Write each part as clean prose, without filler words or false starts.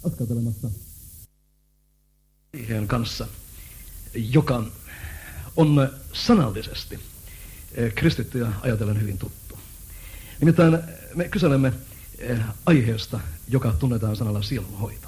askeltelemassa aiheen kanssa, joka on sanallisesti kristittyjä ajatellen hyvin tuttu. Nimittäin me kyselemme aiheesta, joka tunnetaan sanalla sielunhoito.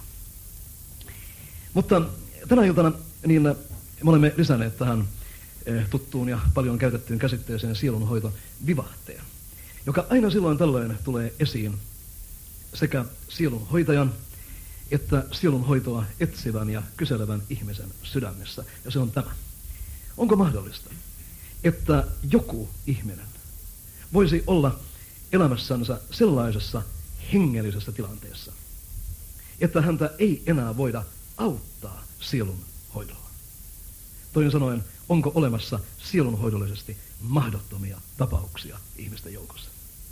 Mutta tänä iltana niin me olemme lisänneet tähän tuttuun ja paljon käytettyyn käsitteeseen sielunhoito vivahteen, joka aina silloin tällöin tulee esiin sekä sielunhoitajan että sielunhoitoa etsivän ja kyselevän ihmisen sydämessä. Ja se on tämä. Onko mahdollista, että joku ihminen voisi olla elämässänsä sellaisessa hengellisessä tilanteessa, että häntä ei enää voida auttaa sielunhoidolla? Toisin sanoen, onko olemassa sielunhoidollisesti mahdottomia tapauksia ihmisten joukossa?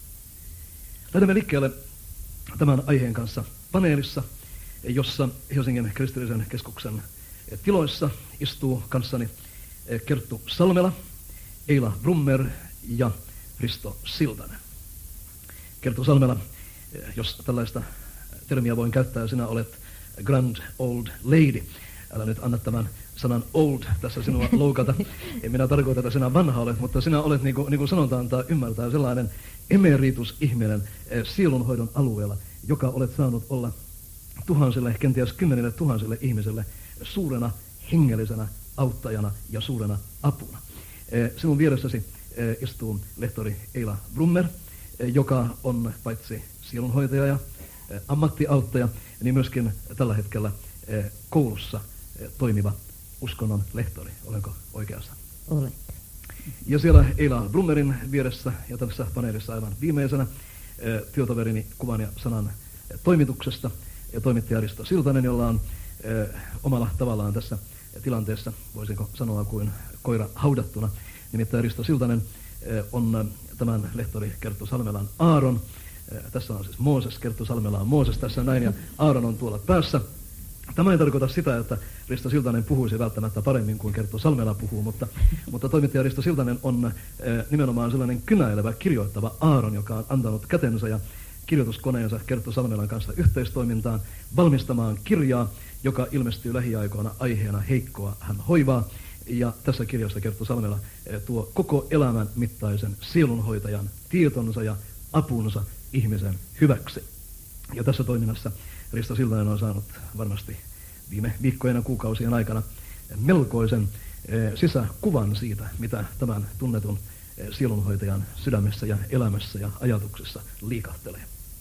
Lähdemme liikkeelle tämän aiheen kanssa paneelissa, jossa Helsingin kristillisen keskuksen tiloissa istuu kanssani Kerttu Salmela, Eila Brummer ja Risto Siltanen. Kerttu Salmela, jos tällaista termiä voin käyttää, sinä olet grand old lady. Älä nyt anna tämän sanan old tässä sinua loukata. En minä tarkoita, että sinä vanha olet, mutta sinä olet, niin kuin sanonta antaa ymmärtää, sellainen emeritus-ihminen sielunhoidon alueella, joka olet saanut olla tuhansille, kenties 10 000 ihmiselle suurena hengellisenä auttajana ja suurena apuna. Sinun vieressäsi istuu lehtori Eila Brummer, joka on paitsi sielunhoitaja ja ammattiauttaja, niin myöskin tällä hetkellä koulussa toimiva uskonnon lehtori. Olenko oikeassa? Olette. Ja siellä Eila Brummerin vieressä ja tässä paneelissa aivan viimeisenä työtoverini kuvan ja sanan toimituksesta ja toimittaja Risto Siltanen, jolla on omalla tavallaan tässä tilanteessa, voisinko sanoa, kuin koira haudattuna. Nimittäin Risto Siltanen on tämän lehtori Kerttu Salmelan Aaron. Tässä on siis Mooses, Kerttu Salmela on Mooses tässä näin, ja Aaron on tuolla päässä. Tämä ei tarkoita sitä, että Risto Siltanen puhuisi välttämättä paremmin kuin Kerttu Salmela puhuu, mutta toimittaja Risto Siltanen on nimenomaan sellainen kynäilevä, kirjoittava Aaron, joka on antanut kätensä ja kirjoituskoneensa Kerttu Salmelan kanssa yhteistoimintaan valmistamaan kirjaa, joka ilmestyy lähiaikoina aiheena Heikkoa hän hoivaa. Ja tässä kirjassa Kerttu Salmela tuo koko elämän mittaisen sielunhoitajan tietonsa ja apunsa ihmisen hyväksi. Ja tässä toiminnassa Risto Siltanen on saanut varmasti viime viikkojen ja kuukausien aikana melkoisen sisäkuvan siitä, mitä tämän tunnetun sielunhoitajan sydämessä ja elämässä ja ajatuksessa liikahtelee.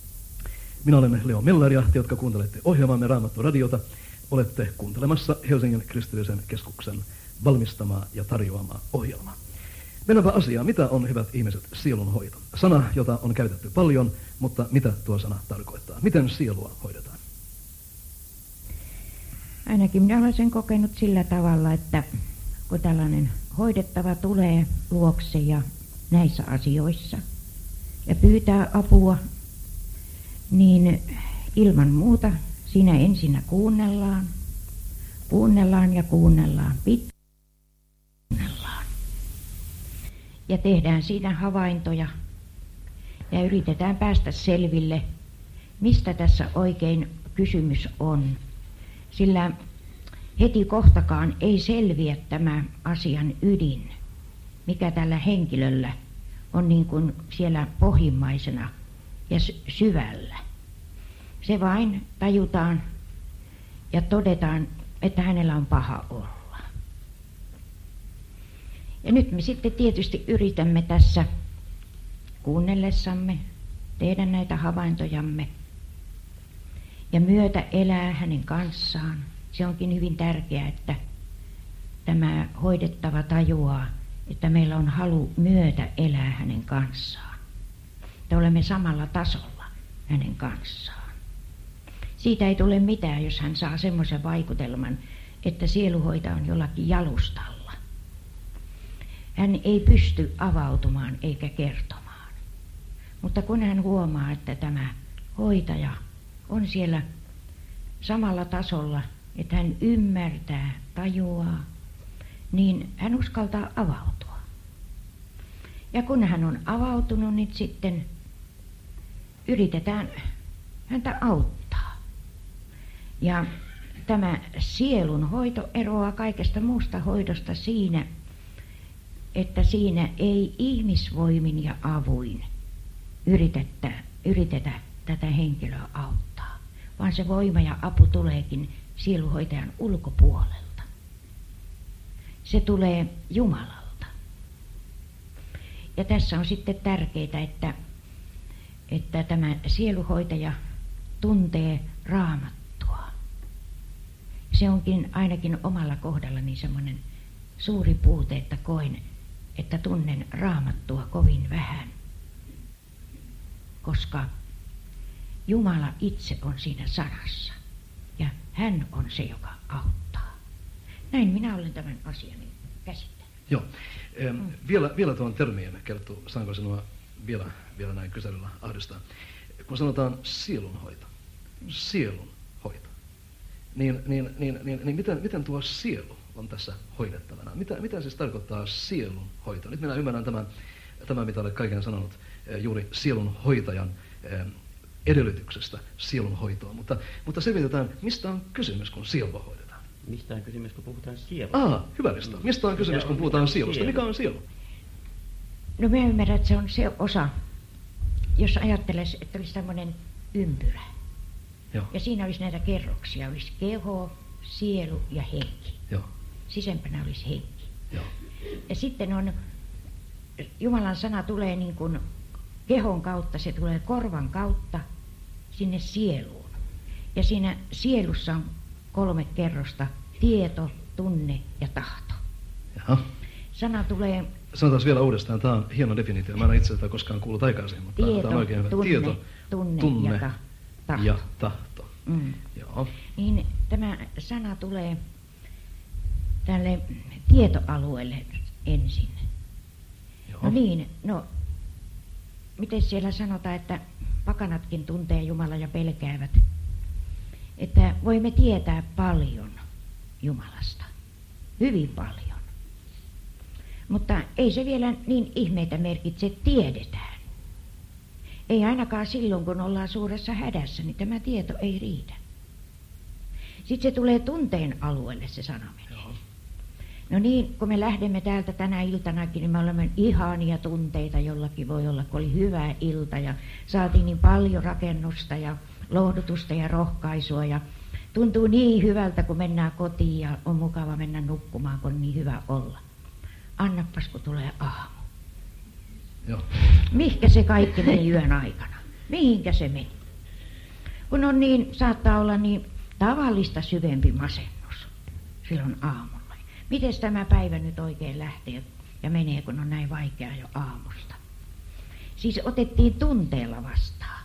Minä olen Leo Meller, ja te, jotka kuuntelette ohjelmamme Raamattu-radiota, olette kuuntelemassa Helsingin kristillisen keskuksen valmistamaa ja tarjoamaa ohjelmaa. Mennäänpä asiaan. Mitä on, hyvät ihmiset, sielunhoito? Sana, jota on käytetty paljon, mutta mitä tuo sana tarkoittaa? Miten sielua hoidetaan? Ainakin minä olen sen kokenut sillä tavalla, että kun tällainen hoidettava tulee luokse ja näissä asioissa ja pyytää apua, niin ilman muuta siinä ensinnä kuunnellaan ja kuunnellaan, kuunnellaan. Ja tehdään siinä havaintoja ja yritetään päästä selville, mistä tässä oikein kysymys on. Sillä heti kohtakaan ei selviä tämä asian ydin, mikä tällä henkilöllä on niin kuin siellä pohjimmaisena ja syvällä. Se vain tajutaan ja todetaan, että hänellä on paha olla. Ja nyt me sitten tietysti yritämme tässä kuunnellessamme tehdä näitä havaintojamme ja myötä elää hänen kanssaan. Se onkin hyvin tärkeää, että tämä hoidettava tajuaa, että meillä on halu myötä elää hänen kanssaan. Että olemme samalla tasolla hänen kanssaan. Siitä ei tule mitään, jos hän saa semmoisen vaikutelman, että sieluhoitaja on jollakin jalustalla. Hän ei pysty avautumaan eikä kertomaan. Mutta kun hän huomaa, että tämä hoitaja on siellä samalla tasolla, että hän ymmärtää, tajuaa, niin hän uskaltaa avautua. Ja kun hän on avautunut, niin sitten yritetään häntä auttaa. Ja tämä sielun hoito eroaa kaikesta muusta hoidosta siinä, että siinä ei ihmisvoimin ja avuin yritetä tätä henkilöä auttaa, vaan se voima ja apu tuleekin sielunhoitajan ulkopuolelta. Se tulee Jumalalta. Ja tässä on sitten tärkeää, että tämä sielunhoitaja tuntee Raamattua. Se onkin ainakin omalla kohdallani semmoinen suuri puute, että koen, että tunnen Raamattua kovin vähän. Koska Jumala itse on siinä sanassa ja hän on se, joka auttaa. Näin minä olen tämän asian käsittänyt. Joo. Vielä tuon termien Kerttu, saanko sinua vielä näin kyselyllä ahdistaa. Kun sanotaan sielunhoito, niin miten tuo sielu on tässä hoidettavana? Mitä siis tarkoittaa sielunhoito? Nyt minä ymmärrän tämän mitä olet kaiken sanonut, juuri sielunhoitajan edellytyksestä sielunhoitoon. Mutta selvitetään, mistä on kysymys, kun sielua hoidetaan? Mistä on kysymys, kun puhutaan sielusta? Hyvä lista. Mistä on kysymys, kun puhutaan sielusta? Mikä on sielu? No minä ymmärrän, että se on se osa, jos ajattelisi, että olisi tämmöinen ympyrä. Joo. Ja siinä olisi näitä kerroksia. Olisi keho, sielu ja henki. Joo. Sisempänä olisi henki. Joo. Ja sitten on, Jumalan sana tulee niin kuin kehon kautta, se tulee korvan kautta sinne sieluun. Ja siinä sielussa on 3 kerrosta, tieto, tunne ja tahto. Jaha. Sana tulee... Sanotaan vielä uudestaan, tämä on hieno definitio. Mä en itse tätä koskaan kuullut aikaisemmin, mutta tämä on oikein hyvä. Tunne ja tahto. Joo. Niin tämä sana tulee tälle tietoalueelle ensin. Joo. No niin, miten siellä sanotaan, että pakanatkin tuntee Jumalan ja pelkäävät, että voimme tietää paljon Jumalasta, hyvin paljon. Mutta ei se vielä niin ihmeitä merkitse, tiedetään. Ei ainakaan silloin, kun ollaan suuressa hädässä, niin tämä tieto ei riitä. Sitten se tulee tunteen alueelle, se sana menee. Joo. No niin, kun me lähdemme täältä tänä iltanakin, niin me olemme ihania tunteita, jollakin voi olla, kun oli hyvä ilta ja saatiin niin paljon rakennusta ja lohdutusta ja rohkaisua ja tuntuu niin hyvältä, kun mennään kotiin ja on mukava mennä nukkumaan, kun on niin hyvä olla. Annapas, kun tulee aamu. Joo. Mihinkä se kaikki meni yön aikana? Mihinkä se meni? Kun on niin, saattaa olla niin tavallista syvempi masennus silloin aamulla. Miten tämä päivä nyt oikein lähtee ja menee, kun on näin vaikeaa jo aamusta? Siis otettiin tunteella vastaan.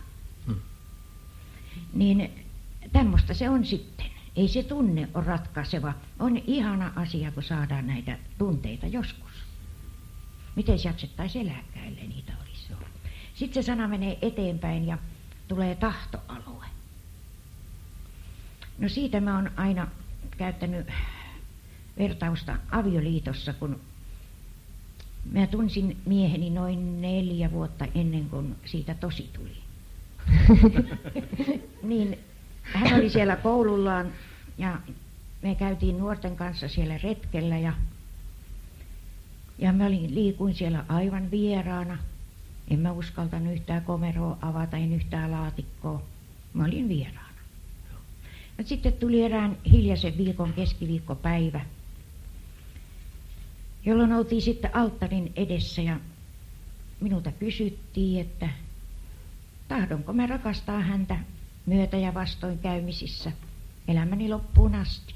Niin tämmöistä se on sitten. Ei se tunne ole ratkaiseva. On ihana asia, kun saadaan näitä tunteita joskus. Miten jaksettaisiin elääkään, ellei niitä olisi. Sitten se sana menee eteenpäin ja tulee tahtoalue. No siitä mä oon aina käyttänyt vertausta avioliitossa, kun mä tunsin mieheni noin 4 vuotta ennen kuin siitä tosi tuli. Niin hän oli siellä koulullaan ja me käytiin nuorten kanssa siellä retkellä ja mä liikuin siellä aivan vieraana. En mä uskaltanut yhtään komeroa avata, en yhtään laatikkoa. Mä olin vieraana. Ja sitten tuli erään hiljaisen viikon keskiviikkopäivä, jolloin oltiin sitten alttarin edessä ja minulta kysyttiin, että tahdonko mä rakastaa häntä myötä- ja vastoinkäymisissä elämäni loppuun asti.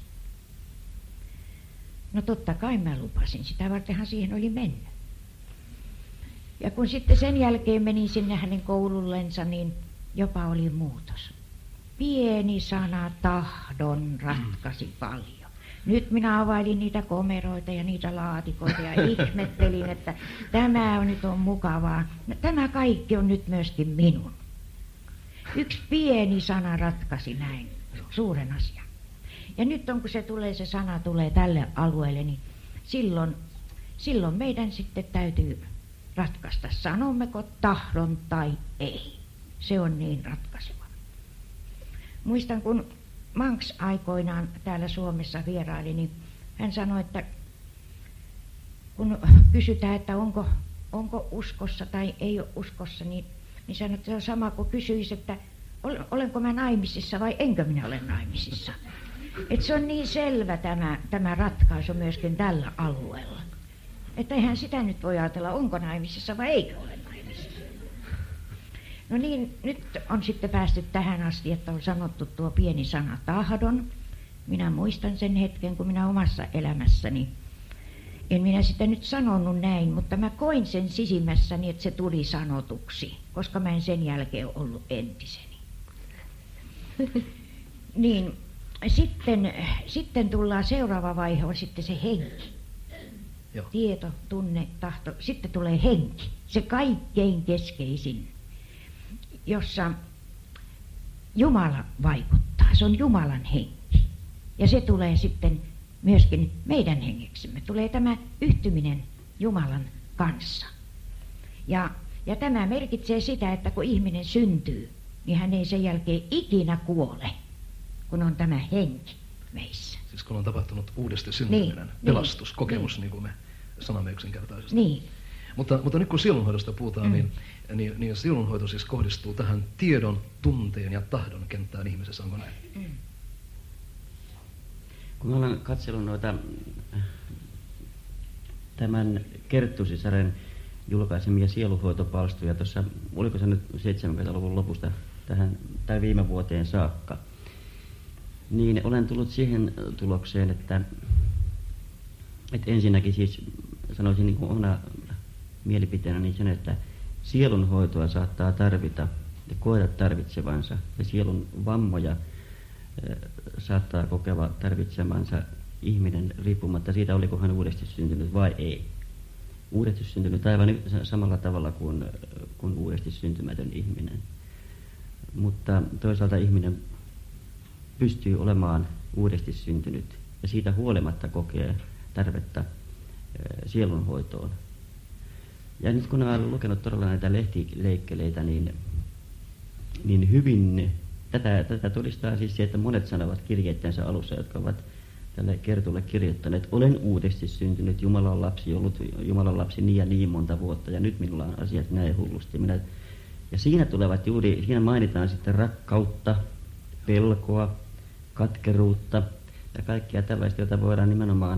No totta kai mä lupasin, sitä vartenhan siihen oli mennyt. Ja kun sitten sen jälkeen menin sinne hänen koulullensa, niin jopa oli muutos. Pieni sana tahdon ratkaisi paljon. Nyt minä availin niitä komeroita ja niitä laatikoita ja ihmettelin, että tämä nyt on mukavaa. Tämä kaikki on nyt myöskin minun. Yksi pieni sana ratkaisi näin suuren asian. Ja nyt on, kun se sana tulee tälle alueelle, niin silloin meidän sitten täytyy ratkaista, sanommeko tahdon tai ei. Se on niin ratkaiseva. Muistan, kun Manks aikoinaan täällä Suomessa vieraili, niin hän sanoi, että kun kysytään, että onko uskossa tai ei ole uskossa, niin sanoi, että se on sama kuin kysyisi, että olenko mä naimisissa vai enkö minä ole naimisissa. Että se on niin selvä tämä ratkaisu myöskin tällä alueella. Että eihän sitä nyt voi ajatella, onko naimisissa vai eikö ole naimisissa. No niin, nyt on sitten päästy tähän asti, että on sanottu tuo pieni sana tahdon. Minä muistan sen hetken, kun minä omassa elämässäni, en minä sitä nyt sanonut näin, mutta mä koin sen sisimmässäni, että se tuli sanotuksi, koska mä en sen jälkeen ollut entiseni. Niin, sitten tullaan seuraava vaihe, on sitten se henki. Joo. Tieto, tunne, tahto. Sitten tulee henki, se kaikkein keskeisin, jossa Jumala vaikuttaa. Se on Jumalan henki. Ja se tulee sitten myöskin meidän hengeksemme. Tulee tämä yhtyminen Jumalan kanssa. Ja tämä merkitsee sitä, että kun ihminen syntyy, niin hän ei sen jälkeen ikinä kuole, kun on tämä henki meissä. Siis kun on tapahtunut uudesti syntyminen, pelastuskokemus, niin kuin me sanomme yksinkertaisesti. Niin. Mutta nyt kun sielunhoidosta puhutaan, niin sielunhoito siis kohdistuu tähän tiedon, tunteen ja tahdon kenttään ihmisessä, onko näin? Kun olen katsellut noita tämän Kerttu-sisaren julkaisemia sielunhoitopalstoja tuossa, oliko se nyt 70-luvun lopusta tai viime vuoteen saakka, niin olen tullut siihen tulokseen, että ensinnäkin siis sanoisin niin kuin omana mielipiteenä niin sen, että sielunhoitoa saattaa tarvita ja koeta tarvitsevansa ja sielun vammoja saattaa kokeva tarvitsemansa ihminen riippumatta siitä, oliko hän uudesti syntynyt vai ei. Uudesti syntynyt aivan samalla tavalla kuin uudesti syntymätön ihminen. Mutta toisaalta ihminen pystyy olemaan uudesti syntynyt ja siitä huolimatta kokee tarvetta sielunhoitoon. Ja nyt kun olen lukenut todella näitä lehtileikkeleitä, niin hyvin tätä todistaa siis se, että monet sanovat kirjeittensä alussa, jotka ovat tälle Kertulle kirjoittaneet, olen uudesti syntynyt, Jumalan lapsi, ollut Jumalan lapsi niin ja niin monta vuotta, ja nyt minulla on asiat näin hullusti. Ja siinä mainitaan sitten rakkautta, pelkoa, katkeruutta ja kaikkia tällaista, joita voidaan nimenomaan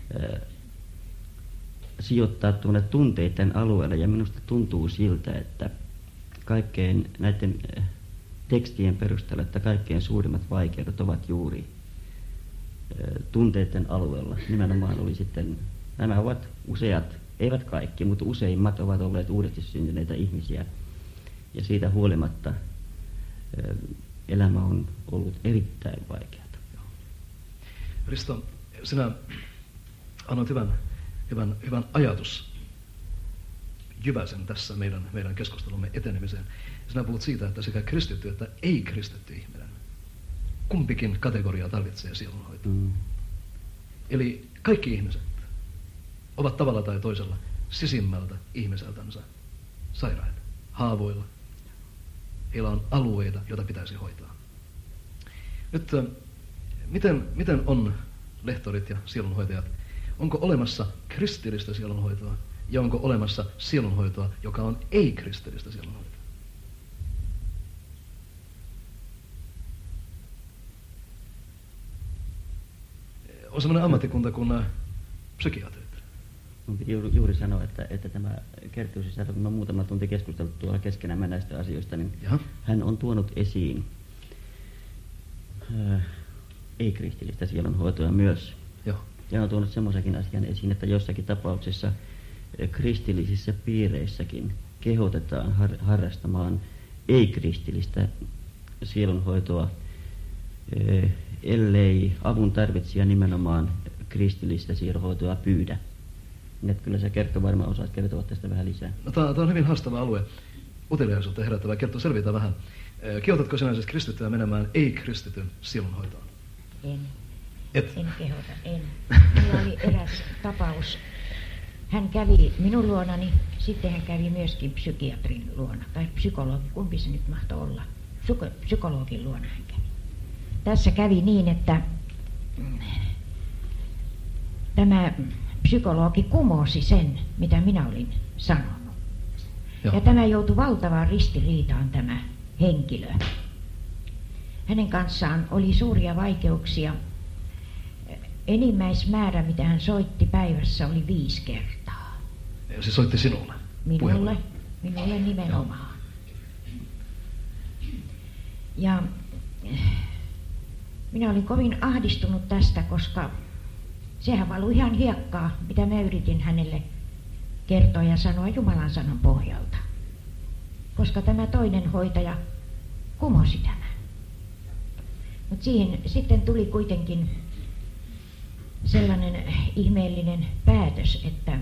sijoittaa tuonne tunteiden alueelle. Ja minusta tuntuu siltä, että kaikkein näiden tekstien perusteella, että kaikkein suurimmat vaikeudet ovat juuri tunteiden alueella. Nimenomaan oli sitten, nämä ovat useat, eivät kaikki, mutta useimmat ovat olleet uudesti syntyneitä ihmisiä. Ja siitä huolimatta elämä on ollut erittäin vaikeaa. Risto, sinä annoit hyvän ajatusjyväsen tässä meidän keskustelumme etenemiseen. Sinä puhut siitä, että sekä kristitty että ei-kristitty ihminen, kumpikin kategoria tarvitsee sielunhoitoa. Eli kaikki ihmiset ovat tavalla tai toisella sisimmältä ihmiseltänsä sairaita, haavoilla. Heillä on alueita, joita pitäisi hoitaa. Nyt, miten on, lehtorit ja sielunhoitajat, onko olemassa kristillistä sielunhoitoa ja onko olemassa sielunhoitoa, joka on ei-kristillistä sielunhoitoa? On sellainen ammattikunta kuin psykiatrit. Minun piti juuri sanoa, että tämä Kerttu-sisar, kun me muutama tunti keskustellut tuolla keskenämme näistä asioista, niin hän on tuonut esiin ei-kristillistä sielunhoitoa myös. Joo. Ja on tuonut semmoisenkin asian esiin, että jossakin tapauksessa kristillisissä piireissäkin kehotetaan harrastamaan ei-kristillistä sielunhoitoa, ellei avun tarvitsija nimenomaan kristillistä sielunhoitoa pyydä. Että kyllä se Kerttu varmaan osaat kertoa tästä vähän lisää. No, tämä on hyvin haastava alue, uteliaisuutta herättävä. Kerttu, selvitä vähän. Kehotatko sinä siis kristittyä menemään ei-kristityn sielunhoitoon? En. Et? En kehota, en. Minulla oli eräs tapaus. Hän kävi minun luonani, sitten hän kävi myöskin psykiatrin luona, tai psykologi, kumpi se nyt mahtoi olla. Psykologin luona hän kävi. tässä kävi niin, että tämä psykologi kumosi sen, mitä minä olin sanonut. Joo. Ja tämä joutui valtavaan ristiriitaan, tämä henkilö. Hänen kanssaan oli suuria vaikeuksia. Enimmäismäärä, mitä hän soitti päivässä, oli 5 kertaa. Ja se soitti sinulle? Minulle nimenomaan. Ja minä olin kovin ahdistunut tästä, koska sehän valui ihan hiekkaa, mitä mä yritin hänelle kertoa ja sanoa Jumalan sanan pohjalta. Koska tämä toinen hoitaja kumosi tämän. Mutta siihen sitten tuli kuitenkin sellainen ihmeellinen päätös, että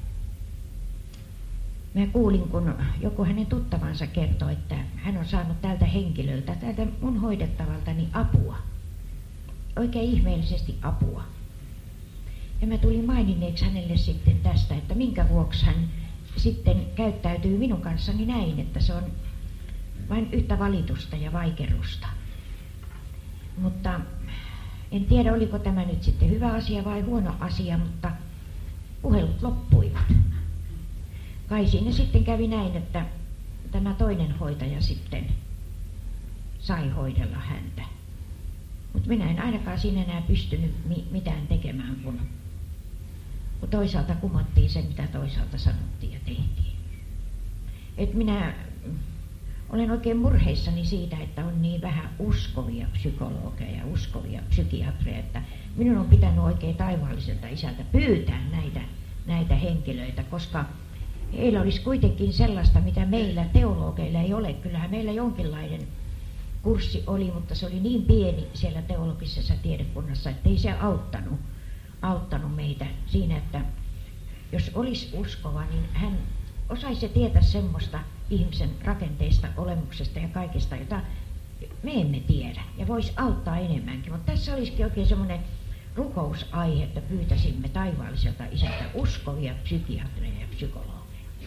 mä kuulin, kun joku hänen tuttavansa kertoi, että hän on saanut tältä henkilöltä, tältä mun hoidettavaltani apua. Oikein ihmeellisesti apua. Ja mä tulin maininneeksi hänelle sitten tästä, että minkä vuoksi hän sitten käyttäytyy minun kanssani näin, että se on vain yhtä valitusta ja vaikerusta. Mutta en tiedä, oliko tämä nyt sitten hyvä asia vai huono asia, mutta puhelut loppuivat. Kai siinä sitten kävi näin, että tämä toinen hoitaja sitten sai hoidella häntä. Mutta minä en ainakaan siinä enää pystynyt mitään tekemään, kun toisaalta kumottiin se, mitä toisaalta sanottiin ja tehtiin. Et minä olen oikein murheissani siitä, että on niin vähän uskovia psykologeja ja uskovia psykiatreja, että minun on pitänyt oikein taivaalliselta isältä pyytää näitä henkilöitä, koska heillä olisi kuitenkin sellaista, mitä meillä teologeilla ei ole. Kyllähän meillä jonkinlainen kurssi oli, mutta se oli niin pieni siellä teologisessa tiedekunnassa, että ei se auttanut meitä siinä, että jos olisi uskova, niin hän osaisi tietää semmoista ihmisen rakenteista, olemuksesta ja kaikesta, jota me emme tiedä ja voisi auttaa enemmänkin. Mutta tässä olisikin oikein semmoinen rukousaihe, että pyytäisimme taivaalliselta isältä uskovia psykiatreja ja psykologeja.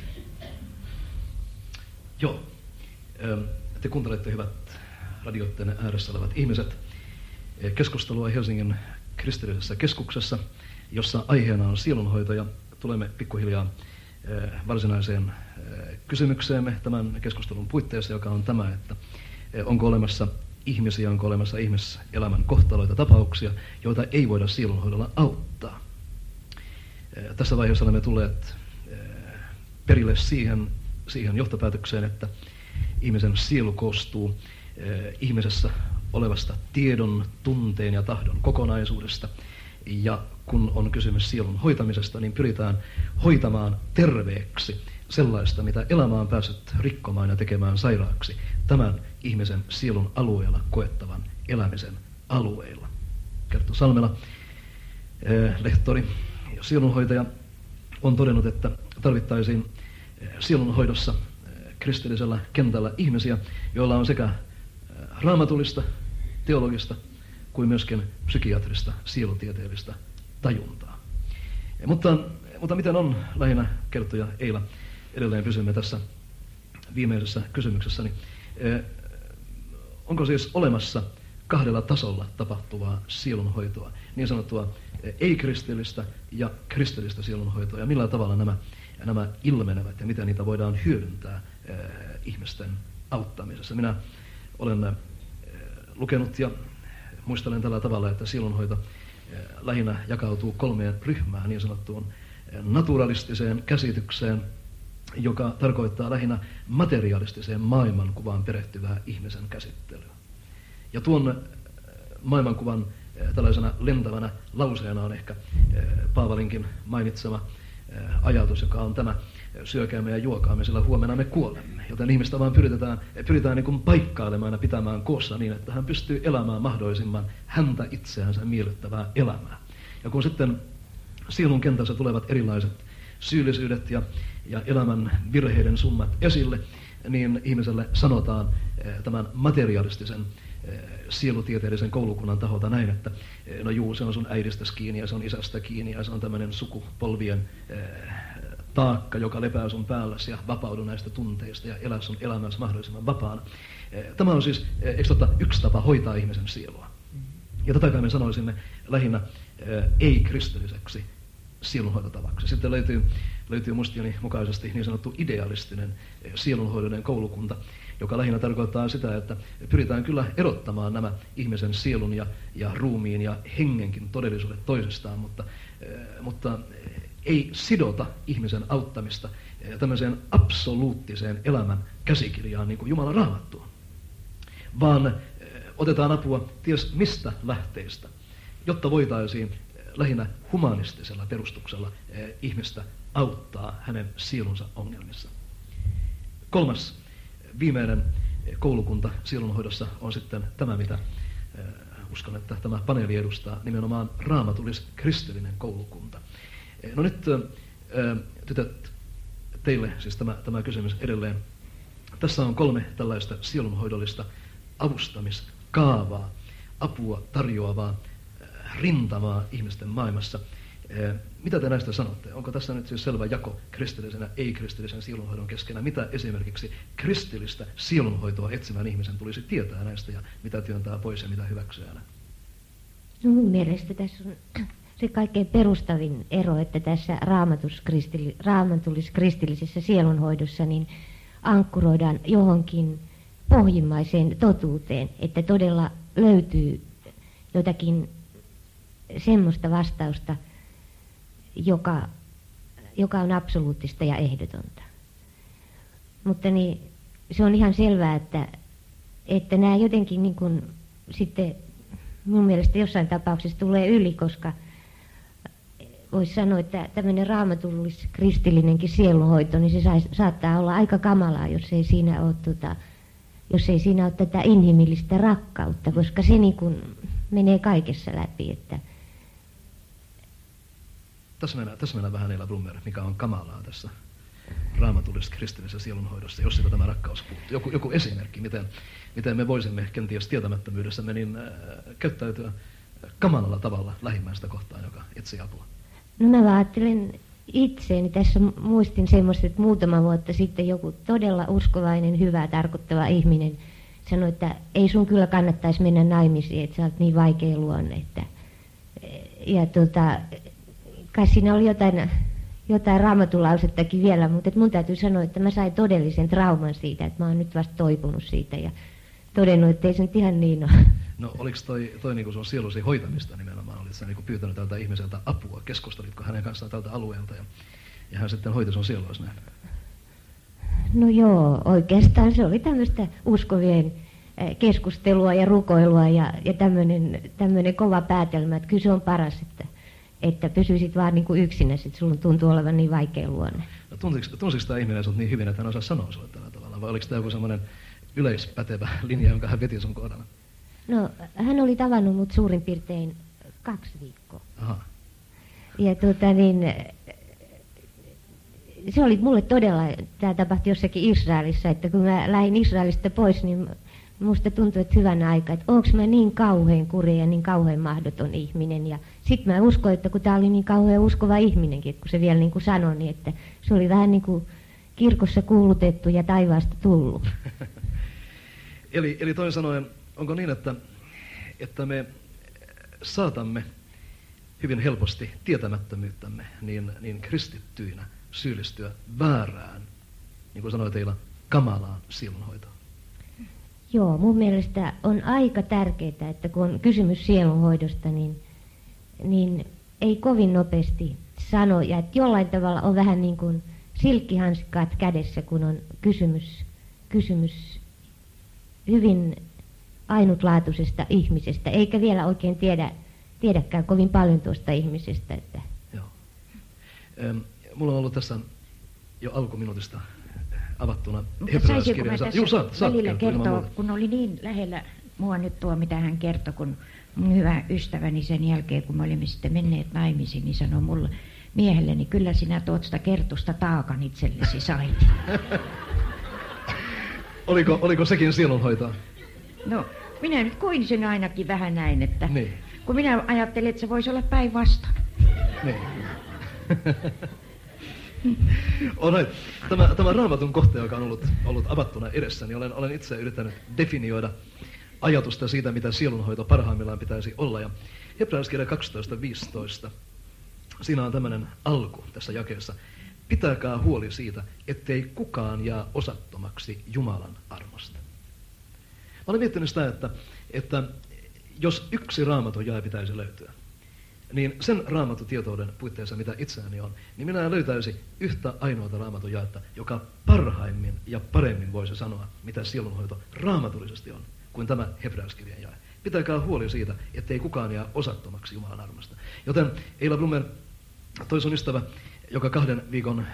Joo. Te kuuntelette, hyvät radioitteiden ääressä olevat ihmiset, keskustelua Helsingin kristillisessä keskuksessa, jossa aiheena on sielunhoito, ja tulemme pikkuhiljaa varsinaiseen kysymykseemme tämän keskustelun puitteissa, joka on tämä, että onko olemassa ihmisiä, onko olemassa ihmiselämän kohtaloita, tapauksia, joita ei voida sielunhoidolla auttaa. Tässä vaiheessa olemme tulleet perille siihen johtopäätökseen, että ihmisen sielu koostuu ihmisessä olevasta tiedon, tunteen ja tahdon kokonaisuudesta. Ja kun on kysymys sielun hoitamisesta, niin pyritään hoitamaan terveeksi sellaista, mitä elämä on päässyt rikkomaan ja tekemään sairaaksi tämän ihmisen sielun alueella koettavan elämisen alueilla. Kerttu Salmela, lehtori ja sielunhoitaja, on todennut, että tarvittaisiin sielunhoidossa kristillisellä kentällä ihmisiä, joilla on sekä raamatullista, teologista kuin myöskin psykiatrista, sielutieteellistä tajuntaa. Mutta miten on, lähinnä Kerttu ja Eila, edelleen pysymme tässä viimeisessä kysymyksessäni. Onko siis olemassa 2 tasolla tapahtuvaa sielunhoitoa, niin sanottua ei-kristillistä ja kristillistä sielunhoitoa, ja millä tavalla nämä ilmenevät ja miten niitä voidaan hyödyntää ihmisten auttamisessa? Minä olen lukenut ja muistelen tällä tavalla, että sielunhoito lähinnä jakautuu 3 ryhmään, niin sanottuun naturalistiseen käsitykseen, joka tarkoittaa lähinnä materialistiseen maailmankuvaan perehtyvää ihmisen käsittelyä. Ja tuon maailmankuvan tällaisena lentävänä lauseena on ehkä Paavalinkin mainitsema ajatus, joka on tämä: syökäämme ja juokaamme, sillä huomenna me kuolemme. Joten ihmistä vaan pyritään niin kuin paikkailemaan ja pitämään koossa niin, että hän pystyy elämään mahdollisimman häntä itseänsä miellyttävää elämää. Ja kun sitten sielun kentässä tulevat erilaiset syyllisyydet ja elämän virheiden summat esille, niin ihmiselle sanotaan tämän materialistisen sielutieteellisen koulukunnan taholta näin, että no juu, se on sun äidistäsi kiinni ja se on isästä kiinni ja se on tämmöinen sukupolvien taakka, joka lepää sun päälläsi, ja vapaudu näistä tunteista ja elä sun elämässä mahdollisimman vapaana. Tämä on siis, yksi tapa hoitaa ihmisen sielua. Ja tätä kai me sanoisimme lähinnä ei-kristilliseksi sielunhoitotavaksi. Sitten löytyy mustioni mukaisesti niin sanottu idealistinen sielunhoidollinen koulukunta, joka lähinnä tarkoittaa sitä, että pyritään kyllä erottamaan nämä ihmisen sielun ja ruumiin ja hengenkin todellisuudet toisistaan, mutta ei sidota ihmisen auttamista tämmöiseen absoluuttiseen elämän käsikirjaan niin kuin Jumalan Raamattua, vaan otetaan apua ties mistä lähteistä, jotta voitaisiin lähinnä humanistisella perustuksella ihmistä auttaa hänen sielunsa ongelmissa. Kolmas, viimeinen koulukunta sielunhoidossa on sitten tämä, mitä uskon, että tämä paneeli edustaa, nimenomaan raamatullis-kristillinen koulukunta. No nyt, tytöt, teille siis tämä kysymys edelleen. Tässä on 3 tällaista sielunhoidollista avustamiskaavaa, apua tarjoavaa rintamaa ihmisten maailmassa. Mitä te näistä sanotte? Onko tässä nyt siis selvä jako kristillisen ja ei-kristillisen sielunhoidon keskenään? Mitä esimerkiksi kristillistä sielunhoitoa etsimään ihmisen tulisi tietää näistä ja mitä työntää pois ja mitä hyväksyä? No mun mielestä tässä on se kaikkein perustavin ero, että tässä raamatullis-kristillisessä sielunhoidossa niin ankkuroidaan johonkin pohjimmaiseen totuuteen, että todella löytyy jotakin semmoista vastausta, joka on absoluuttista ja ehdotonta. Mutta niin, se on ihan selvää, että nämä jotenkin niin kuin sitten mun mielestä jossain tapauksessa tulee yli, koska voisi sanoa, että tämmöinen raamatullis-kristillinenkin sielunhoito, niin se saattaa olla aika kamalaa, jos ei siinä ole tätä inhimillistä rakkautta, koska se niin kuin menee kaikessa läpi. Että tässä mennään vähän Eila Brummer, mikä on kamalaa tässä raamatullis-kristillisessä sielunhoidossa, jos siitä tämä rakkaus puuttuu. Joku esimerkki, miten me voisimme kenties tietämättömyydessämme niin käyttäytyä kamalalla tavalla lähimmäistä kohtaan, joka etsii apua. No mä ajattelen itseeni, tässä muistin semmoista, että muutama vuotta sitten joku todella uskovainen, hyvää tarkoittava ihminen sanoi, että ei sun kyllä kannattaisi mennä naimisiin, että sä oot niin vaikea luonne. Ja kai siinä oli jotain raamatulausettakin vielä, mutta mun täytyy sanoa, että mä sain todellisen trauman siitä, että mä oon nyt vasta toipunut siitä ja todennut, että ei se nyt ihan niin ole. No oliko toi niin kuin sun sielusi hoitamista nimenomaan? Olitko sä niin kuin pyytänyt tältä ihmiseltä apua? Keskustelitko hänen kanssaan tältä alueelta ja hän sitten hoiti sun sielua näin? No joo, oikeastaan se oli tämmöistä uskovien keskustelua ja rukoilua ja tämmöinen kova päätelmä, että kyllä se on paras, että pysyisit vaan niin kuin yksinäsi, että sulla tuntuu olevan niin vaikea luonne. No, tunsiko tämä ihminen sut niin hyvin, että hän osaa sanoa sulle tällä tavalla, vai oliko tämä joku semmoinen yleispätevä linja, jonka hän veti sun kohdalla? No, hän oli tavannut mut suurin piirtein 2 viikkoa. Aha. Ja se oli mulle todella, tämä tapahtui jossakin Israelissa, että kun mä lähdin Israelista pois, niin musta tuntui, että hyvänä aika, että onko mä niin kauhean kurja ja niin kauhean mahdoton ihminen. Ja sitten mä uskoin, että kun tää oli niin kauhean uskova ihminenkin, että kun se vielä niin kuin sanoi, niin että se oli vähän niin kuin kirkossa kuulutettu ja taivaasta tullut. Eli toisin sanoen, onko niin, että me saatamme hyvin helposti tietämättömyyttämme niin kristittyinä syyllistyä väärään, niin kuin sanoit Eila, kamalaan sielunhoitoon? Joo, mun mielestä on aika tärkeää, että kun on kysymys sielunhoidosta, niin ei kovin nopeasti sano, ja että jollain tavalla on vähän niin kuin silkkihansikkaat kädessä, kun on kysymys hyvin ainutlaatuisesta ihmisestä, eikä vielä oikein tiedäkään kovin paljon tuosta ihmisestä. Että. Joo. Mulla on ollut tässä jo alkuminuutista avattuna hebrealaiskirjansa. Juu, saat välillä kertoa, kun oli niin lähellä mua nyt tuo, mitä hän kertoi, kun mun hyvä ystäväni sen jälkeen, kun me olimme sitten menneet naimisiin, niin sanoi mulle miehelleni, kyllä sinä tuot sitä kertusta taakan itsellesi sait. Oliko sekin sielunhoitoa? No, minä nyt koin sen ainakin vähän näin, että niin. Kun minä ajattelin, että se voisi olla päinvastoin. Niin. Right. Tämä Raamatun kohta, joka on ollut avattuna edessä, niin olen itse yrittänyt definioida ajatusta siitä, mitä sielunhoito parhaimmillaan pitäisi olla. Ja Hebrealaiskirja 12.15. Siinä on tämmöinen alku tässä jakeessa. Pitäkää huoli siitä, ettei kukaan jää osattomaksi Jumalan armosta. Mä olen miettinyt sitä, että jos yksi raamatun jae pitäisi löytyä, niin sen raamatutietouden puitteissa, mitä itseäni on, niin minä löytäisin yhtä ainoata raamatun jaetta, joka parhaimmin ja paremmin voisi sanoa, mitä sielunhoito raamatullisesti on, kuin tämä Hebrealaiskirjan jae. Pitäkää huoli siitä, ettei kukaan jää osattomaksi Jumalan armosta. Joten Eila Blumer, toi sun ystävä, joka 2 viikon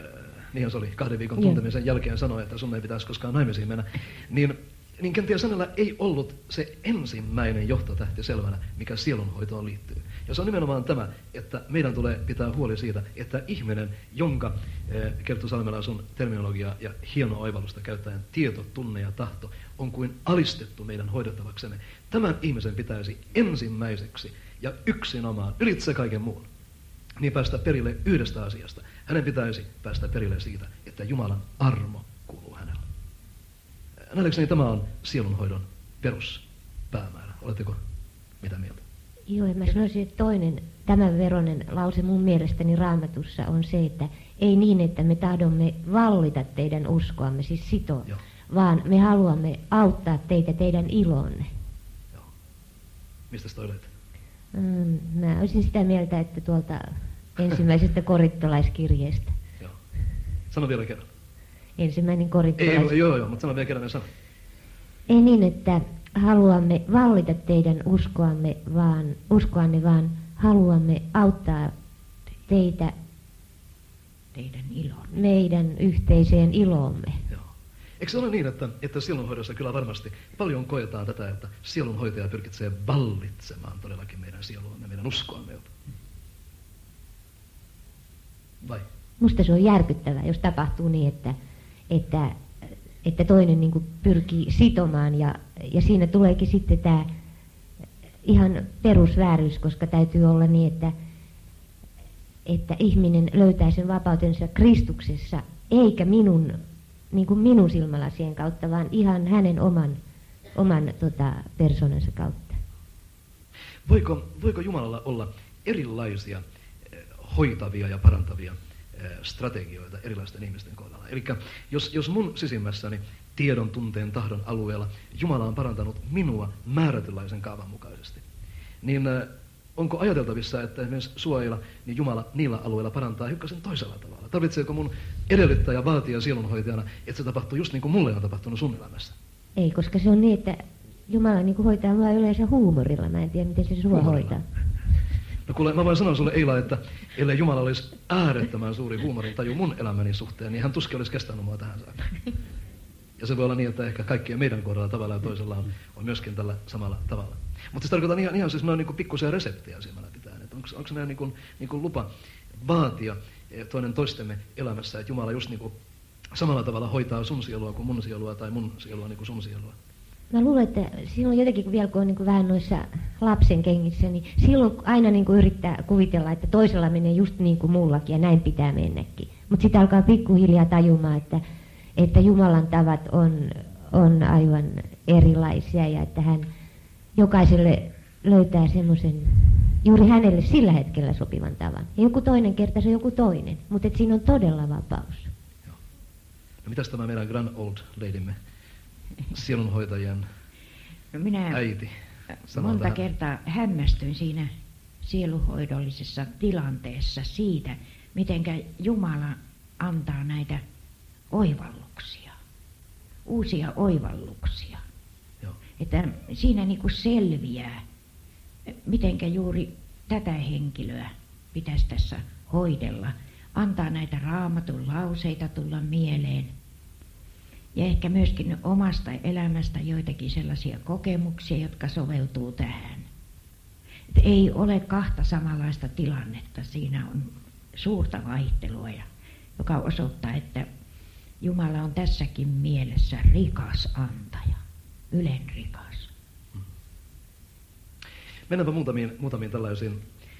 tuntemisen jälkeen sanoi, että sun ei pitäisi koskaan naimisiin mennä, niin kenties hänellä ei ollut se ensimmäinen johtotähti selvänä, mikä sielunhoitoon liittyy. Ja se on nimenomaan tämä, että meidän tulee pitää huoli siitä, että ihminen, jonka Kerttu Salmela sun terminologia ja hieno oivallusta käyttäen tieto, tunne ja tahto, on kuin alistettu meidän hoidettavaksemme. Tämän ihmisen pitäisi ensimmäiseksi ja yksinomaan ylitse kaiken muun niin päästä perille yhdestä asiasta. Hänen pitäisi päästä perille siitä, että Jumalan armo kuuluu hänelle. Nähdäkseni tämä on sielunhoidon peruspäämäärä. Oletteko mitä mieltä? Joo, mä sanoisin, että toinen tämän veronen lause mun mielestäni Raamatussa on se, että ei niin, että me tahdomme vallita teidän uskoamme, siis sitoa, vaan me haluamme auttaa teitä teidän ilonne. Joo. Mistä toi löytyy? Mä olisin sitä mieltä, että tuolta ensimmäisestä korintolaiskirjeestä. Joo. Sano vielä kerran. Ensimmäinen korintolaiskirje. Joo, mutta sano vielä kerran ja sano. Ei niin, että haluamme vallita teidän uskoanne, vaan haluamme auttaa teitä teidän ilon. Meidän yhteiseen iloomme. Joo. Eikö se ole niin, että sielunhoidossa kyllä varmasti paljon koetaan tätä, että sielunhoitaja pyrkitsee vallitsemaan todellakin meidän sieluamme, meidän uskoamme? Vai? Musta se on järkyttävää, jos tapahtuu niin, että toinen niin kuin pyrkii sitomaan ja siinä tuleekin sitten tämä ihan perusvääryys, koska täytyy olla niin, että ihminen löytää sen vapautensa Kristuksessa, eikä minun silmälasien kautta, vaan ihan hänen oman persoonansa kautta. Voiko Jumalalla olla erilaisia hoitavia ja parantavia strategioita erilaisten ihmisten kohdalla? Eli jos mun sisimmässäni tiedon, tunteen, tahdon alueella Jumala on parantanut minua määrätynlaisen kaavan mukaisesti, niin onko ajateltavissa, että esimerkiksi suojella, niin Jumala niillä alueilla parantaa hiukkasen toisella tavalla? Tarvitseeko mun edellyttää ja vaatia sielunhoitajana, että se tapahtuu just niin kuin mulle on tapahtunut sun elämässä? Ei, koska se on niin, että Jumala niin kuin hoitaa mua yleensä huumorilla. Mä en tiedä, miten se sua hoitaa. No kuule, mä voin sanoa sulle Eila, että ellei Jumala olisi äärettömän suuri huumorin taju mun elämäni suhteen, niin hän tuskin olisi kestänyt mua tähän saakka. Ja se voi olla niin, että ehkä kaikkien meidän kohdalla tavalla ja toisella on myöskin tällä samalla tavalla. Mutta se tarkoittaa ihan siis noin niin pikkuisia reseptejä silmällä pitäen. Onko se näin niin kuin lupa vaatia toinen toistemme elämässä, että Jumala just niin kuin samalla tavalla hoitaa sun sielua kuin mun sielua tai mun sielua niin kuin sun sielua? Mä luulen, että silloin jotenkin, vielä kun on niin kuin vähän noissa lapsen kengissä, niin silloin aina niin kuin yrittää kuvitella, että toisella menee just niin kuin mullakin ja näin pitää mennäkin. Mutta sitten alkaa pikkuhiljaa tajumaan, että Jumalan tavat on aivan erilaisia ja että hän jokaiselle löytää semmoisen juuri hänelle sillä hetkellä sopivan tavan. Ja joku toinen kerta se on joku toinen, mutta siinä on todella vapaus. Joo. No mitäs tämä meidän grand old ladymme, sielunhoitajien äiti, sanoo monta tähän? kertaa hämmästyin siinä sielunhoidollisessa tilanteessa siitä, mitenkä Jumala antaa näitä oivalluksia, uusia oivalluksia. Joo. Että siinä niin kuin selviää, mitenkä juuri tätä henkilöä pitäisi tässä hoidella. Antaa näitä Raamatun lauseita tulla mieleen. Ja ehkä myöskin omasta elämästä joitakin sellaisia kokemuksia, jotka soveltuu tähän. Et ei ole kahta samanlaista tilannetta. Siinä on suurta vaihtelua, joka osoittaa, että Jumala on tässäkin mielessä rikas antaja, ylenrikas. Mennäänpä muutamiin tällaisiin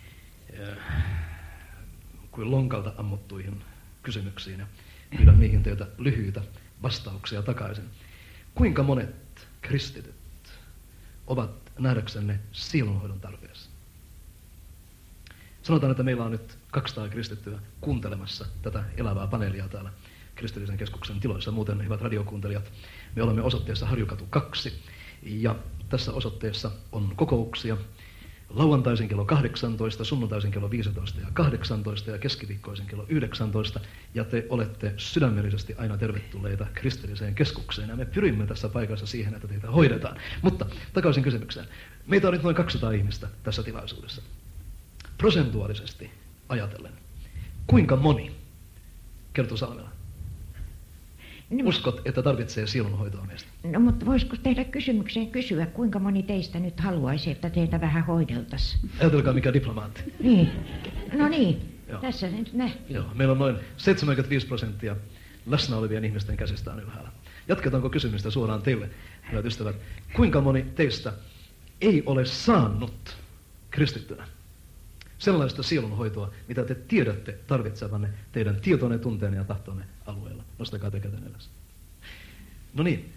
kuin lonkalta ammuttuihin kysymyksiin ja pyydän niihin teiltä lyhyitä vastauksia takaisin. Kuinka monet kristityt ovat nähdäksenne sielunhoidon tarpeessa? Sanotaan, että meillä on nyt 200 kristittyä kuuntelemassa tätä elävää paneelia täällä Kristillisen keskuksen tiloissa. Muuten, hyvät radiokuuntelijat, me olemme osoitteessa Harjukatu 2, ja tässä osoitteessa on kokouksia lauantaisin kello 18, sunnuntaisin kello 15 ja 18 ja keskiviikkoisin kello 19, ja te olette sydämellisesti aina tervetulleita Kristilliseen keskukseen, ja me pyrimme tässä paikassa siihen, että teitä hoidetaan. Mutta takaisin kysymykseen. Meitä on nyt noin 200 ihmistä tässä tilaisuudessa. Prosentuaalisesti ajatellen, kuinka moni, Kerttu Salmela, uskot, että tarvitsee sielunhoitoa meistä? No, mutta voisiko tehdä kysymykseen kysyä, kuinka moni teistä nyt haluaisi, että teitä vähän hoideltaisiin? Ajatelkaa, mikä diplomaatti. Niin. No niin, Joo. tässä nyt nähtiin. Joo, meillä on noin 75% läsnä olevien ihmisten käsistään ylhäällä. Jatketaanko kysymystä suoraan teille, hyvät ystävät? Kuinka moni teistä ei ole saanut kristittynä sellaista sielunhoitoa, mitä te tiedätte tarvitsevanne teidän tietonne, tunteenne ja tahtonne alueella? Nostakaa te käteen ylös. No niin,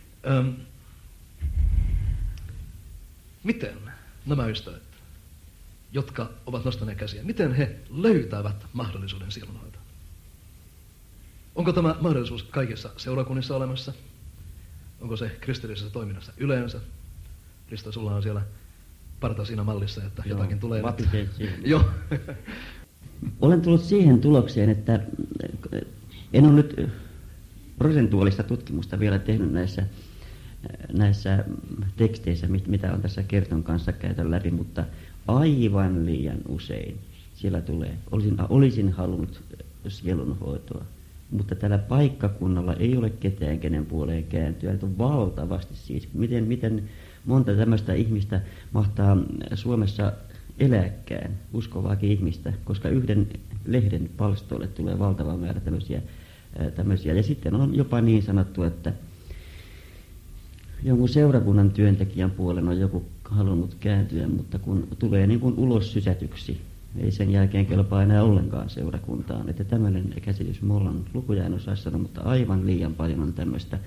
miten nämä ystävät, jotka ovat nostaneet käsiä, miten he löytävät mahdollisuuden sielunhoitoon? Onko tämä mahdollisuus kaikissa seurakunnissa olemassa? Onko se kristillisessä toiminnassa yleensä? Risto, sulla on siellä parta siinä mallissa, että joo, jotakin tulee. Joo. Olen tullut siihen tulokseen, että en ole nyt prosentuaalista tutkimusta vielä tehnyt näissä teksteissä, mitä on tässä Kerton kanssa käyty läpi, mutta aivan liian usein siellä tulee. Olisin halunnut sielunhoitoa, mutta tällä paikkakunnalla ei ole ketään, kenen puoleen kääntyä. Että on valtavasti siis. Miten monta tämmöistä ihmistä mahtaa Suomessa elääkään, uskovaakin ihmistä, koska yhden lehden palstoille tulee valtava määrä tämmöisiä. Ja sitten on jopa niin sanottu, että jonkun seurakunnan työntekijän puolen on joku halunnut kääntyä, mutta kun tulee niin kuin ulos sysätyksi, ei sen jälkeen kelpaa enää ollenkaan seurakuntaan. Että tämmöinen käsitys, mulla on lukuja en osaa sanoa, mutta aivan liian paljon on tämmöistä,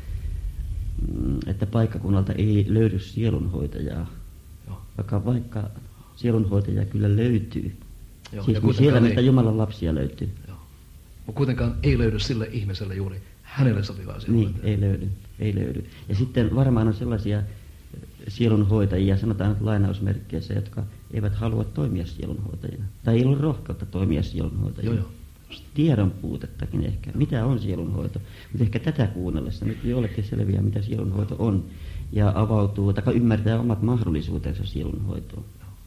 että paikkakunnalta ei löydy sielunhoitajaa, vaikka sielunhoitajia kyllä löytyy. Joo, siis siellä, mistä Jumalan lapsia löytyy. Joo. Mutta kuitenkaan ei löydy sille ihmiselle juuri hänelle sopivaa sielunhoitajaa. Niin, ei löydy. Ja sitten varmaan on sellaisia sielunhoitajia, sanotaan nyt lainausmerkkeissä, jotka eivät halua toimia sielunhoitajina. Tai ei ole rohkeutta toimia sielunhoitajina. Joo. Tiedon puutettakin ehkä. Mitä on sielunhoito? Mutta ehkä tätä kuunnellessa nyt jollekin selviää, mitä sielunhoito on. Ja avautuu, tai ymmärtää omat mahdollisuutensa sielunhoitoon.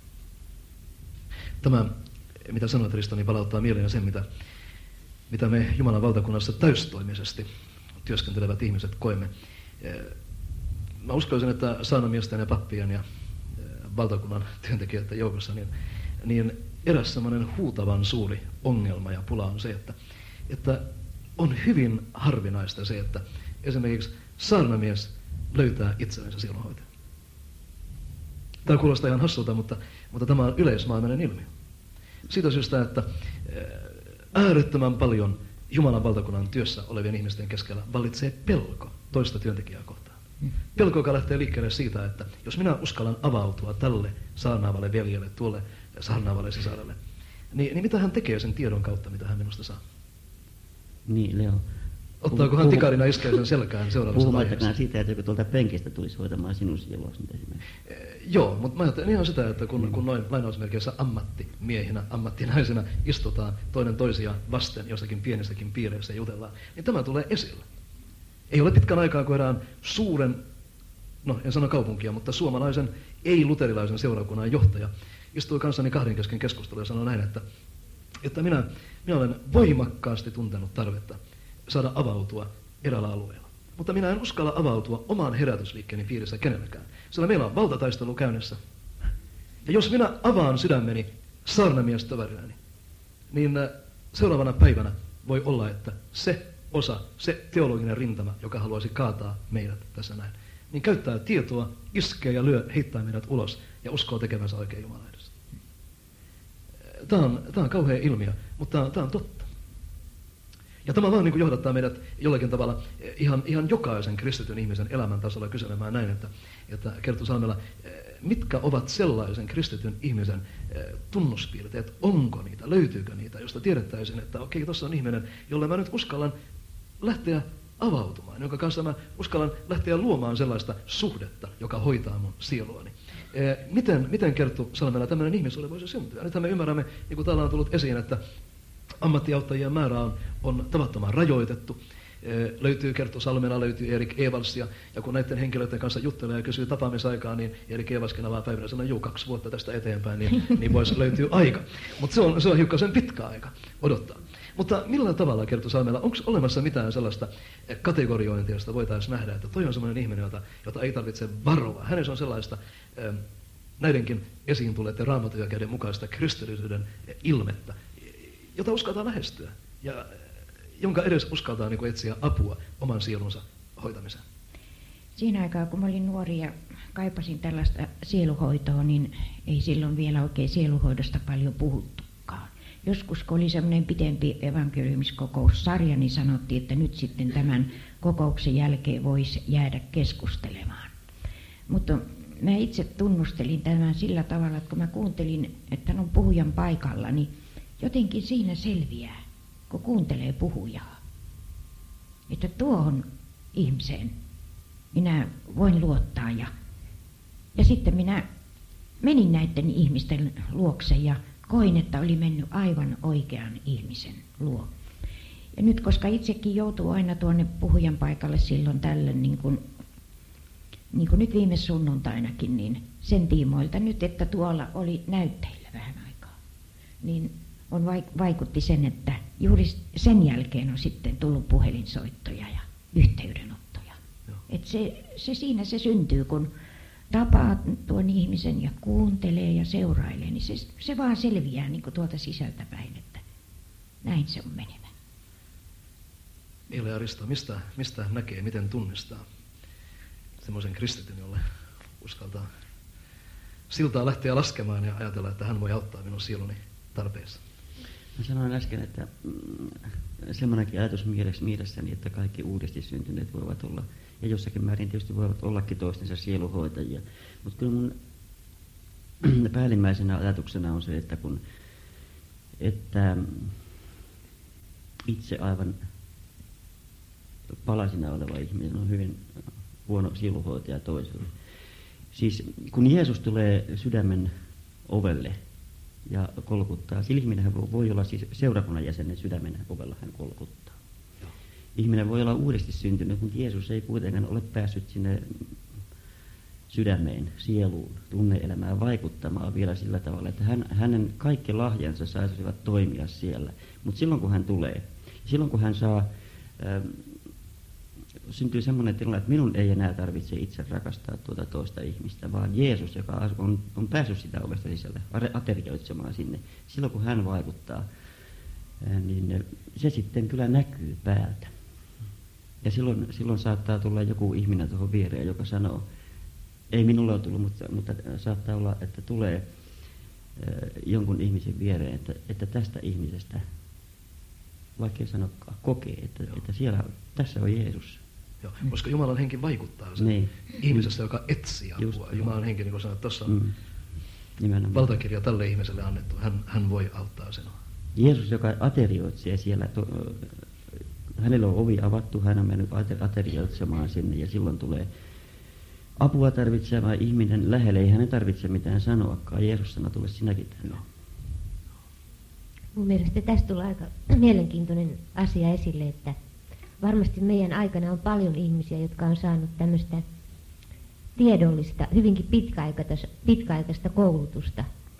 Tämä, mitä sanoit Risto, niin palauttaa mieleen sen, mitä me Jumalan valtakunnassa täystoimisesti työskentelevät ihmiset koemme. Mä uskoisin, että saarnamiesten ja pappien ja valtakunnan työntekijöiden joukossa, niin eräs semmoinen huutavan suuri ongelma ja pula on se, että on hyvin harvinaista se, että esimerkiksi saarnamies löytää itsellensä sielunhoitajan. Tämä kuulostaa ihan hassulta, mutta tämä on yleismaailmainen ilmiö. Siitä syystä, että äärettömän paljon Jumalan valtakunnan työssä olevien ihmisten keskellä vallitsee pelko toista työntekijää kohtaan. Pelko, joka lähtee liikkeelle siitä, että jos minä uskallan avautua tälle saarnaavalle veljelle, tuolle saarnaavalle sisarelle, niin mitä hän tekee sen tiedon kautta, mitä hän minusta saa? Niin, Leo. Ottaako hän tikarina iskeisen selkään seuraavassa vaiheessa? Puhumattakaan siitä, että joku tuolta penkistä tulisi hoitamaan sinun sieluasi esimerkiksi. Joo, mutta mä ajattelen ihan sitä, että kun noin lainausmerkeissä ammattimiehinä, ammattinaisina istutaan toinen toisiaan vasten jossakin pienissäkin piireissä ja jutellaan, niin tämä tulee esille. Ei ole pitkän aikaa, kun erään suuren, no en sano kaupunkia, mutta suomalaisen ei-luterilaisen seurakunnan johtaja istui kanssani kahden kesken keskustelua ja sanoi näin, että minä olen voimakkaasti tuntenut tarvetta saada avautua eräällä alueella. Mutta minä en uskalla avautua oman herätysliikkeeni piirissä kenellekään, sillä meillä on valtataistelu käynnissä. Ja jos minä avaan sydämeni saarnamiestoverilleni, niin seuraavana päivänä voi olla, että se osa, se teologinen rintama, joka haluaisi kaataa meidät tässä näin, niin käyttää tietoa, iskee ja lyö, heittää meidät ulos ja uskoo tekevänsä oikein Jumalan edessä. Tämä on kauhea ilmiö, mutta tämä on totta. Ja tämä vaan niin kuin johdattaa meidät jollakin tavalla ihan jokaisen kristityn ihmisen elämän tasolla kyselemään näin, että Kerttu Salmela, mitkä ovat sellaisen kristityn ihmisen tunnuspiirteet, onko niitä, löytyykö niitä, josta tiedettäisiin, että okei, tuossa on ihminen, jolle mä nyt uskallan lähteä avautumaan, jonka kanssa mä uskallan lähteä luomaan sellaista suhdetta, joka hoitaa mun sieluani. Miten Kerttu Salmela tämmöinen ihmissuhde voisi syntyä? Nythän me ymmärrämme, niin kuin täällä on tullut esiin, että ammattiauttajien määrä on tavattoman rajoitettu. Löytyy Kerttu Salmela, löytyy Erik Evals, ja kun näiden henkilöiden kanssa juttelee ja kysyy tapaamisaikaa, niin Erik Evalskin avaa päivänä sanoo, 2 vuotta tästä eteenpäin, niin voisi löytyä aika. Mutta se on hiukkasen pitkä aika odottaa. Mutta millä tavalla, Kerttu Salmela, onko olemassa mitään sellaista kategoriointia, josta voitaisiin nähdä, että toi on sellainen ihminen, jota ei tarvitse varoa. Hänessä on sellaista näidenkin esiin tulleiden raamatujakeiden mukaista kristillisyyden ilmettä, jota uskaltaa lähestyä ja jonka edes uskaltaa niin kuin etsiä apua oman sielunsa hoitamiseen. Siinä aikaa, kun mä olin nuori ja kaipasin tällaista sieluhoitoa, niin ei silloin vielä oikein sieluhoidosta paljon puhuttukaan. Joskus, kun oli semmoinen pitempi evankeliumiskokoussarja, niin sanottiin, että nyt sitten tämän kokouksen jälkeen voisi jäädä keskustelemaan. Mutta mä itse tunnustelin tämän sillä tavalla, että kun mä kuuntelin, että hän on puhujan paikalla, niin jotenkin siinä selviää, kun kuuntelee puhujaa, että tuohon ihmiseen minä voin luottaa. Ja sitten minä menin näiden ihmisten luokse ja koin, että oli mennyt aivan oikean ihmisen luo. Ja nyt, koska itsekin joutuu aina tuonne puhujan paikalle silloin tällöin, niin kuin nyt viime sunnuntainakin, niin sen tiimoilta nyt, että tuolla oli näytteillä vähän aikaa, niin vaikutti sen, että juuri sen jälkeen on sitten tullut puhelinsoittoja ja yhteydenottoja. Et se siinä se syntyy, kun tapaa tuon ihmisen ja kuuntelee ja seurailee, niin se vaan selviää niin kuin tuolta sisältäpäin, että näin se on menevä. Niille Aristo, mistä näkee, miten tunnistaa semmoisen kristityn, jolle uskaltaa siltaa lähteä laskemaan ja ajatella, että hän voi auttaa minun sieluni tarpeessa? Mä sanoin äsken, että semmoinenkin ajatus mielessäni, että kaikki uudesti syntyneet voivat olla, ja jossakin määrin tietysti voivat ollakin toistensa sieluhoitajia. Mutta kyllä mun päällimmäisenä ajatuksena on se, että itse aivan palasina oleva ihminen on hyvin huono sieluhoitaja toiselle. Siis kun Jeesus tulee sydämen ovelle ja kolkuttaa, sillä ihminen voi olla siis seurakunnan jäsenen sydämen ovella, hän kolkuttaa. Ihminen voi olla uudesti syntynyt, mutta Jeesus ei kuitenkaan ole päässyt sinne sydämeen, sieluun, tunne-elämään vaikuttamaan vielä sillä tavalla, että hänen kaikki lahjansa saisivat toimia siellä. Mutta silloin kun hän tulee, silloin kun hän saa, syntyy semmoinen tilanne, että minun ei enää tarvitse itse rakastaa tuota toista ihmistä, vaan Jeesus, joka on päässyt sitä ovesta sisälle, aterioitsemaan sinne. Silloin kun hän vaikuttaa, niin se sitten kyllä näkyy päältä. Ja silloin saattaa tulla joku ihminen tuohon viereen, joka sanoo, ei minulle ole tullut, mutta saattaa olla, että tulee jonkun ihmisen viereen, että tästä ihmisestä, vaikka ei sanokaan, kokee, että tässä on Jeesus. Joo, koska Jumalan henki vaikuttaa sen ihmisessä, joka etsii apua. Jumalan henki, niin kuin sanoit, tuossa on valtakirja tälle ihmiselle annettu. Hän voi auttaa sinua. Jeesus, joka aterioitsee siellä, hänellä on ovi avattu, hän on mennyt aterioitsemaan sinne ja silloin tulee apua tarvitseva ihminen lähelle. Ei hänen tarvitse mitään sanoakaan. Jeesus sanoo, tule sinäkin tänne. Mun mielestä tästä tulee aika mielenkiintoinen asia esille, että varmasti meidän aikana on paljon ihmisiä, jotka on saanut tämmöistä tiedollista, hyvinkin pitkäaikaista koulutusta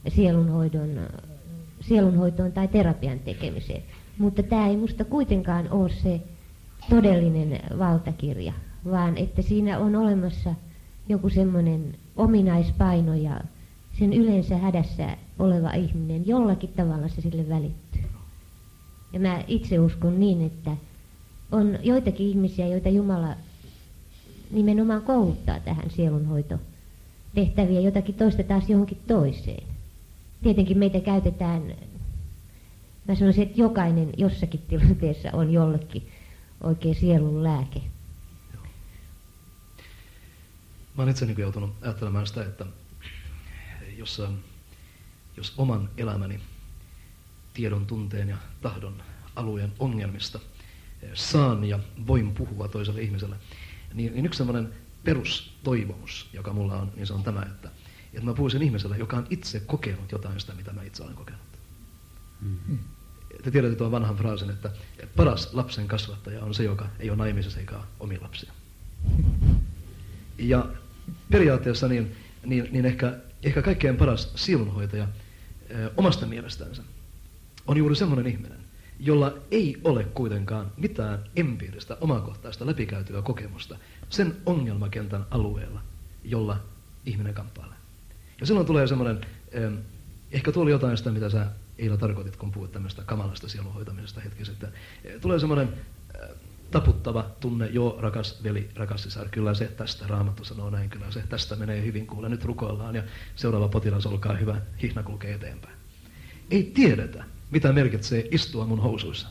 sielunhoitoon tai terapian tekemiseen. Mutta tämä ei musta kuitenkaan ole se todellinen valtakirja, vaan että siinä on olemassa joku semmoinen ominaispaino ja sen yleensä hädässä oleva ihminen, jollakin tavalla se sille välittyy. Ja mä itse uskon niin, että on joitakin ihmisiä, joita Jumala nimenomaan kouluttaa tähän sielunhoitotehtäviä, jotakin toista taas johonkin toiseen. Tietenkin meitä käytetään Mä sanoisin, että jokainen jossakin tilanteessa on jollekin oikein sielun lääke. Mä olen itse joutunut ajattelemaan sitä, että jos oman elämäni tiedon, tunteen ja tahdon alueen ongelmista saan ja voin puhua toiselle ihmiselle, niin yksi sellainen perustoivomus, joka mulla on, niin se on tämä, että mä puhuisin ihmiselle, joka on itse kokenut jotain sitä, mitä mä itse olen kokenut. Mm-hmm. Te tiedätte tuon vanhan fraasin, että paras lapsen kasvattaja on se, joka ei ole naimisessa eikä ole omia lapsia. Ja periaatteessa niin ehkä kaikkein paras sielunhoitaja omasta mielestänsä on juuri semmoinen ihminen, jolla ei ole kuitenkaan mitään empiiristä, omakohtaista läpikäytyä kokemusta sen ongelmakentän alueella, jolla ihminen kamppailee. Ja silloin tulee semmoinen, ehkä tuo oli jotain sitä, mitä sä Eila tarkoitit, kun puhuit tämmöistä kamalasta sielunhoitamisesta hetki sitten. Tulee semmoinen taputtava tunne, joo, rakas veli, rakas sisar, kyllä se tästä, Raamattu sanoo näin, kyllä se tästä menee hyvin, kuule, nyt rukoillaan ja seuraava potilas, olkaa hyvä, hihna kulkee eteenpäin. Ei tiedetä, mitä merkitsee istua mun housuissa.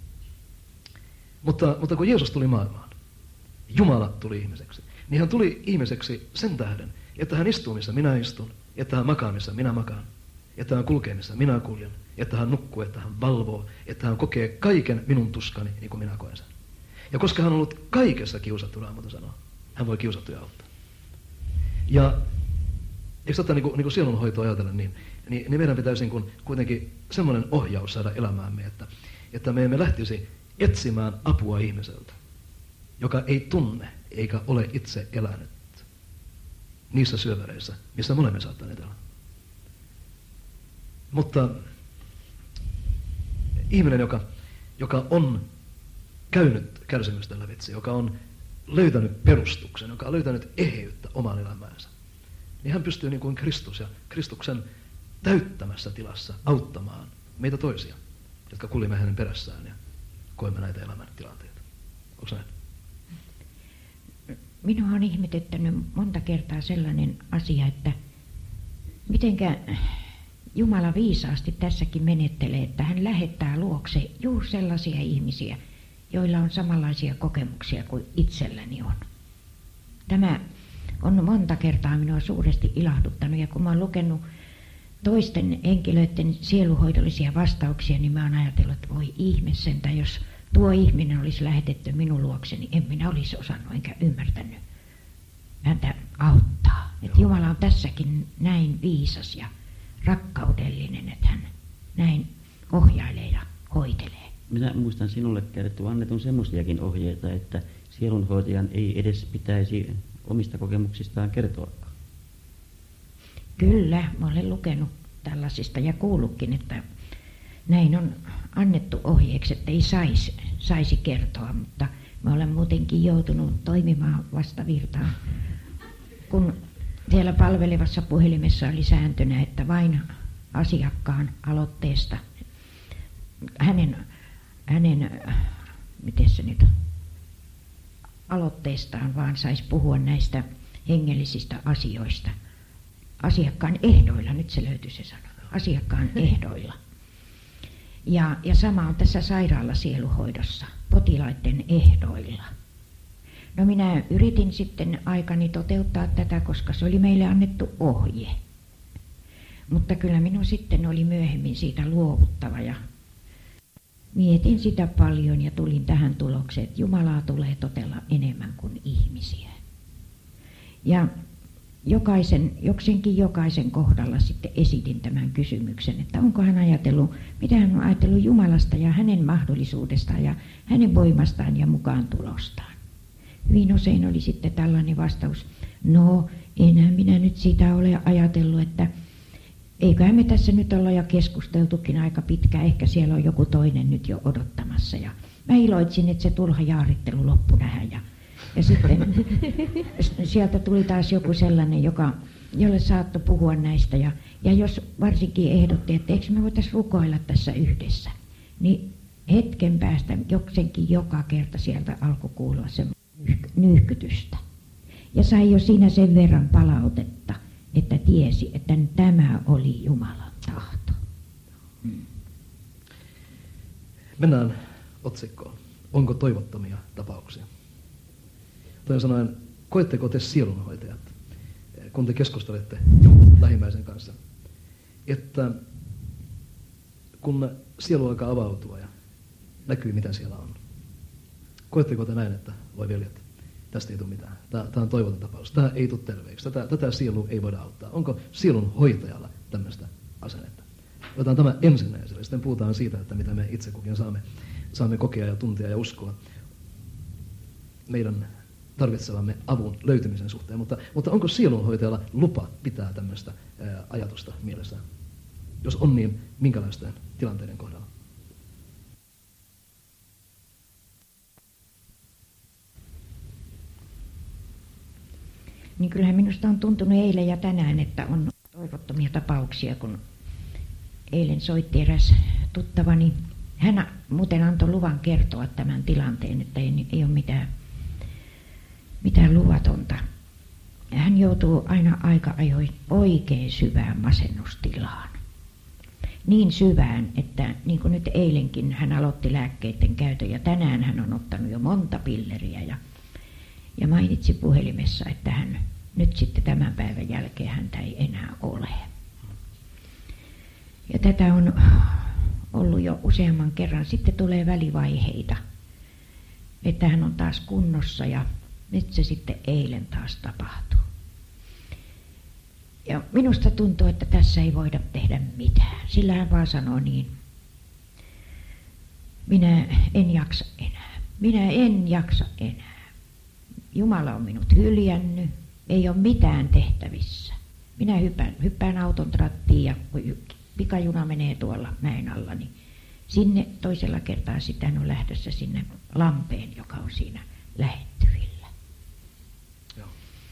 Mutta kun Jeesus tuli maailmaan, Jumala tuli ihmiseksi, niin hän tuli ihmiseksi sen tähden, että hän istuu, missä minä istun, että hän makaa, missä minä makaan, että hän kulkee, missä minä kuljen, että hän nukkuu, että hän valvoo, että hän kokee kaiken minun tuskani, niin kuin minä koen sen. Ja koska hän on ollut kaikessa kiusattu, Raamattu sanoo, hän voi kiusattuja auttaa. Ja eikö tätä niin kuin sielunhoitoa ajatella, niin meidän pitäisi kuitenkin semmoinen ohjaus saada elämäämme, että me emme lähtisi etsimään apua ihmiseltä, joka ei tunne eikä ole itse elänyt niissä syövereissä, missä me olemme saattaneet elää. Mutta ihminen, joka on käynyt kärsimysten lävitse, joka on löytänyt perustuksen, joka on löytänyt eheyttä omaan elämäänsä, niin hän pystyy niin kuin Kristus ja Kristuksen täyttämässä tilassa auttamaan meitä toisia, jotka kuljemme hänen perässään ja koemme näitä elämän tilanteita. Onko näin? Minua on ihmetyttänyt monta kertaa sellainen asia, että mitenkä Jumala viisaasti tässäkin menettelee, että hän lähettää luokse juuri sellaisia ihmisiä, joilla on samanlaisia kokemuksia kuin itselläni on. Tämä on monta kertaa minua suuresti ilahduttanut, ja kun mä oon lukenut toisten henkilöiden sieluhoidollisia vastauksia, niin mä oon ajatellut, että voi ihme sentään, jos tuo ihminen olisi lähetetty minun luokseni, en minä olisi osannut enkä ymmärtänyt häntä auttaa. Että Jumala on tässäkin näin viisas ja rakkaudellinen, että hän näin ohjailee ja hoitelee. Minä muistan sinulle kerrottu annetun semmoisiakin ohjeita, että sielunhoitajan ei edes pitäisi omista kokemuksistaan kertoa. Kyllä, mä olen lukenut tällaisista ja kuullutkin, että näin on annettu ohjeeksi, että ei saisi kertoa, mutta mä olen muutenkin joutunut toimimaan vastavirtaan, kun siellä palvelevassa puhelimessa oli sääntönä, että vain asiakkaan aloitteesta, hänen miten se nyt, aloitteestaan vaan saisi puhua näistä hengellisistä asioista. Asiakkaan ehdoilla, nyt se löytyi se sana, asiakkaan ehdoilla. Ja sama on tässä sairaalasieluhoidossa, potilaiden ehdoilla. No minä yritin sitten aikani toteuttaa tätä, koska se oli meille annettu ohje. Mutta kyllä minun sitten oli myöhemmin siitä luovuttava ja mietin sitä paljon ja tulin tähän tulokseen, että Jumalaa tulee totella enemmän kuin ihmisiä. Ja jokseenkin jokaisen kohdalla sitten esitin tämän kysymyksen, että onko hän ajatellut, mitä hän on ajatellut Jumalasta ja hänen mahdollisuudestaan ja hänen voimastaan ja mukaan tulostaan. Hyvin usein oli sitten tällainen vastaus, no enhän minä nyt sitä ole ajatellut, että eiköhän me tässä nyt olla jo keskusteltukin aika pitkään, ehkä siellä on joku toinen nyt jo odottamassa. Ja mä iloitsin, että se turha jaarittelu loppui tähän ja sitten sieltä tuli taas joku sellainen, jolle saattoi puhua näistä. Ja jos varsinkin ehdotti, että eikö me voitaisiin rukoilla tässä yhdessä, niin hetken päästä jokseenkin joka kerta sieltä alkoi kuulua se nyyhkytystä. Ja sai jo siinä sen verran palautetta, että tiesi, että tämä oli Jumalan tahto. Mennään otsikkoon. Onko toivottomia tapauksia? Toisin sanoen, koetteko te sielunhoitajat, kun te keskustelette jonkun lähimmäisen kanssa, että kun sielu alkaa avautua ja näkyy, mitä siellä on, koetteko te näin, että voi veljet, tästä ei tule mitään. Tämä on toivoton tapaus. Tämä ei tule terveeksi. Tätä sielua ei voida auttaa. Onko sielun hoitajalla tämmöistä asennetta? Otetaan tämä ensimmäiselle. Sitten puhutaan siitä, että mitä me itse kukin saamme kokea ja tuntea ja uskoa meidän tarvitsevamme avun löytymisen suhteen. Mutta onko sielunhoitajalla lupa pitää tämmöistä ajatusta mielessään? Jos on, niin minkälaisten tilanteiden kohdalla? Niin kyllähän minusta on tuntunut eilen ja tänään, että on toivottomia tapauksia, kun eilen soitti eräs tuttavani. Hän muuten antoi luvan kertoa tämän tilanteen, että ei ole mitään luvatonta. Hän joutuu aina aika ajoin oikein syvään masennustilaan. Niin syvään, että niin kuin nyt eilenkin hän aloitti lääkkeiden käytön ja tänään hän on ottanut jo monta pilleriä ja mainitsi puhelimessa, että hän nyt sitten tämän päivän jälkeen häntä ei enää ole. Ja tätä on ollut jo useamman kerran. Sitten tulee välivaiheita, että hän on taas kunnossa ja nyt se sitten eilen taas tapahtuu. Ja minusta tuntuu, että tässä ei voida tehdä mitään. Sillä hän vaan sanoo niin. Minä en jaksa enää. Minä en jaksa enää. Jumala on minut hyljännyt. Ei ole mitään tehtävissä. Minä hyppään auton rattiin ja pikajuna menee tuolla mäen alla, niin sinne toisella kertaa sitten hän on lähdössä sinne lampeen, joka on siinä lähettyvillä. Joo.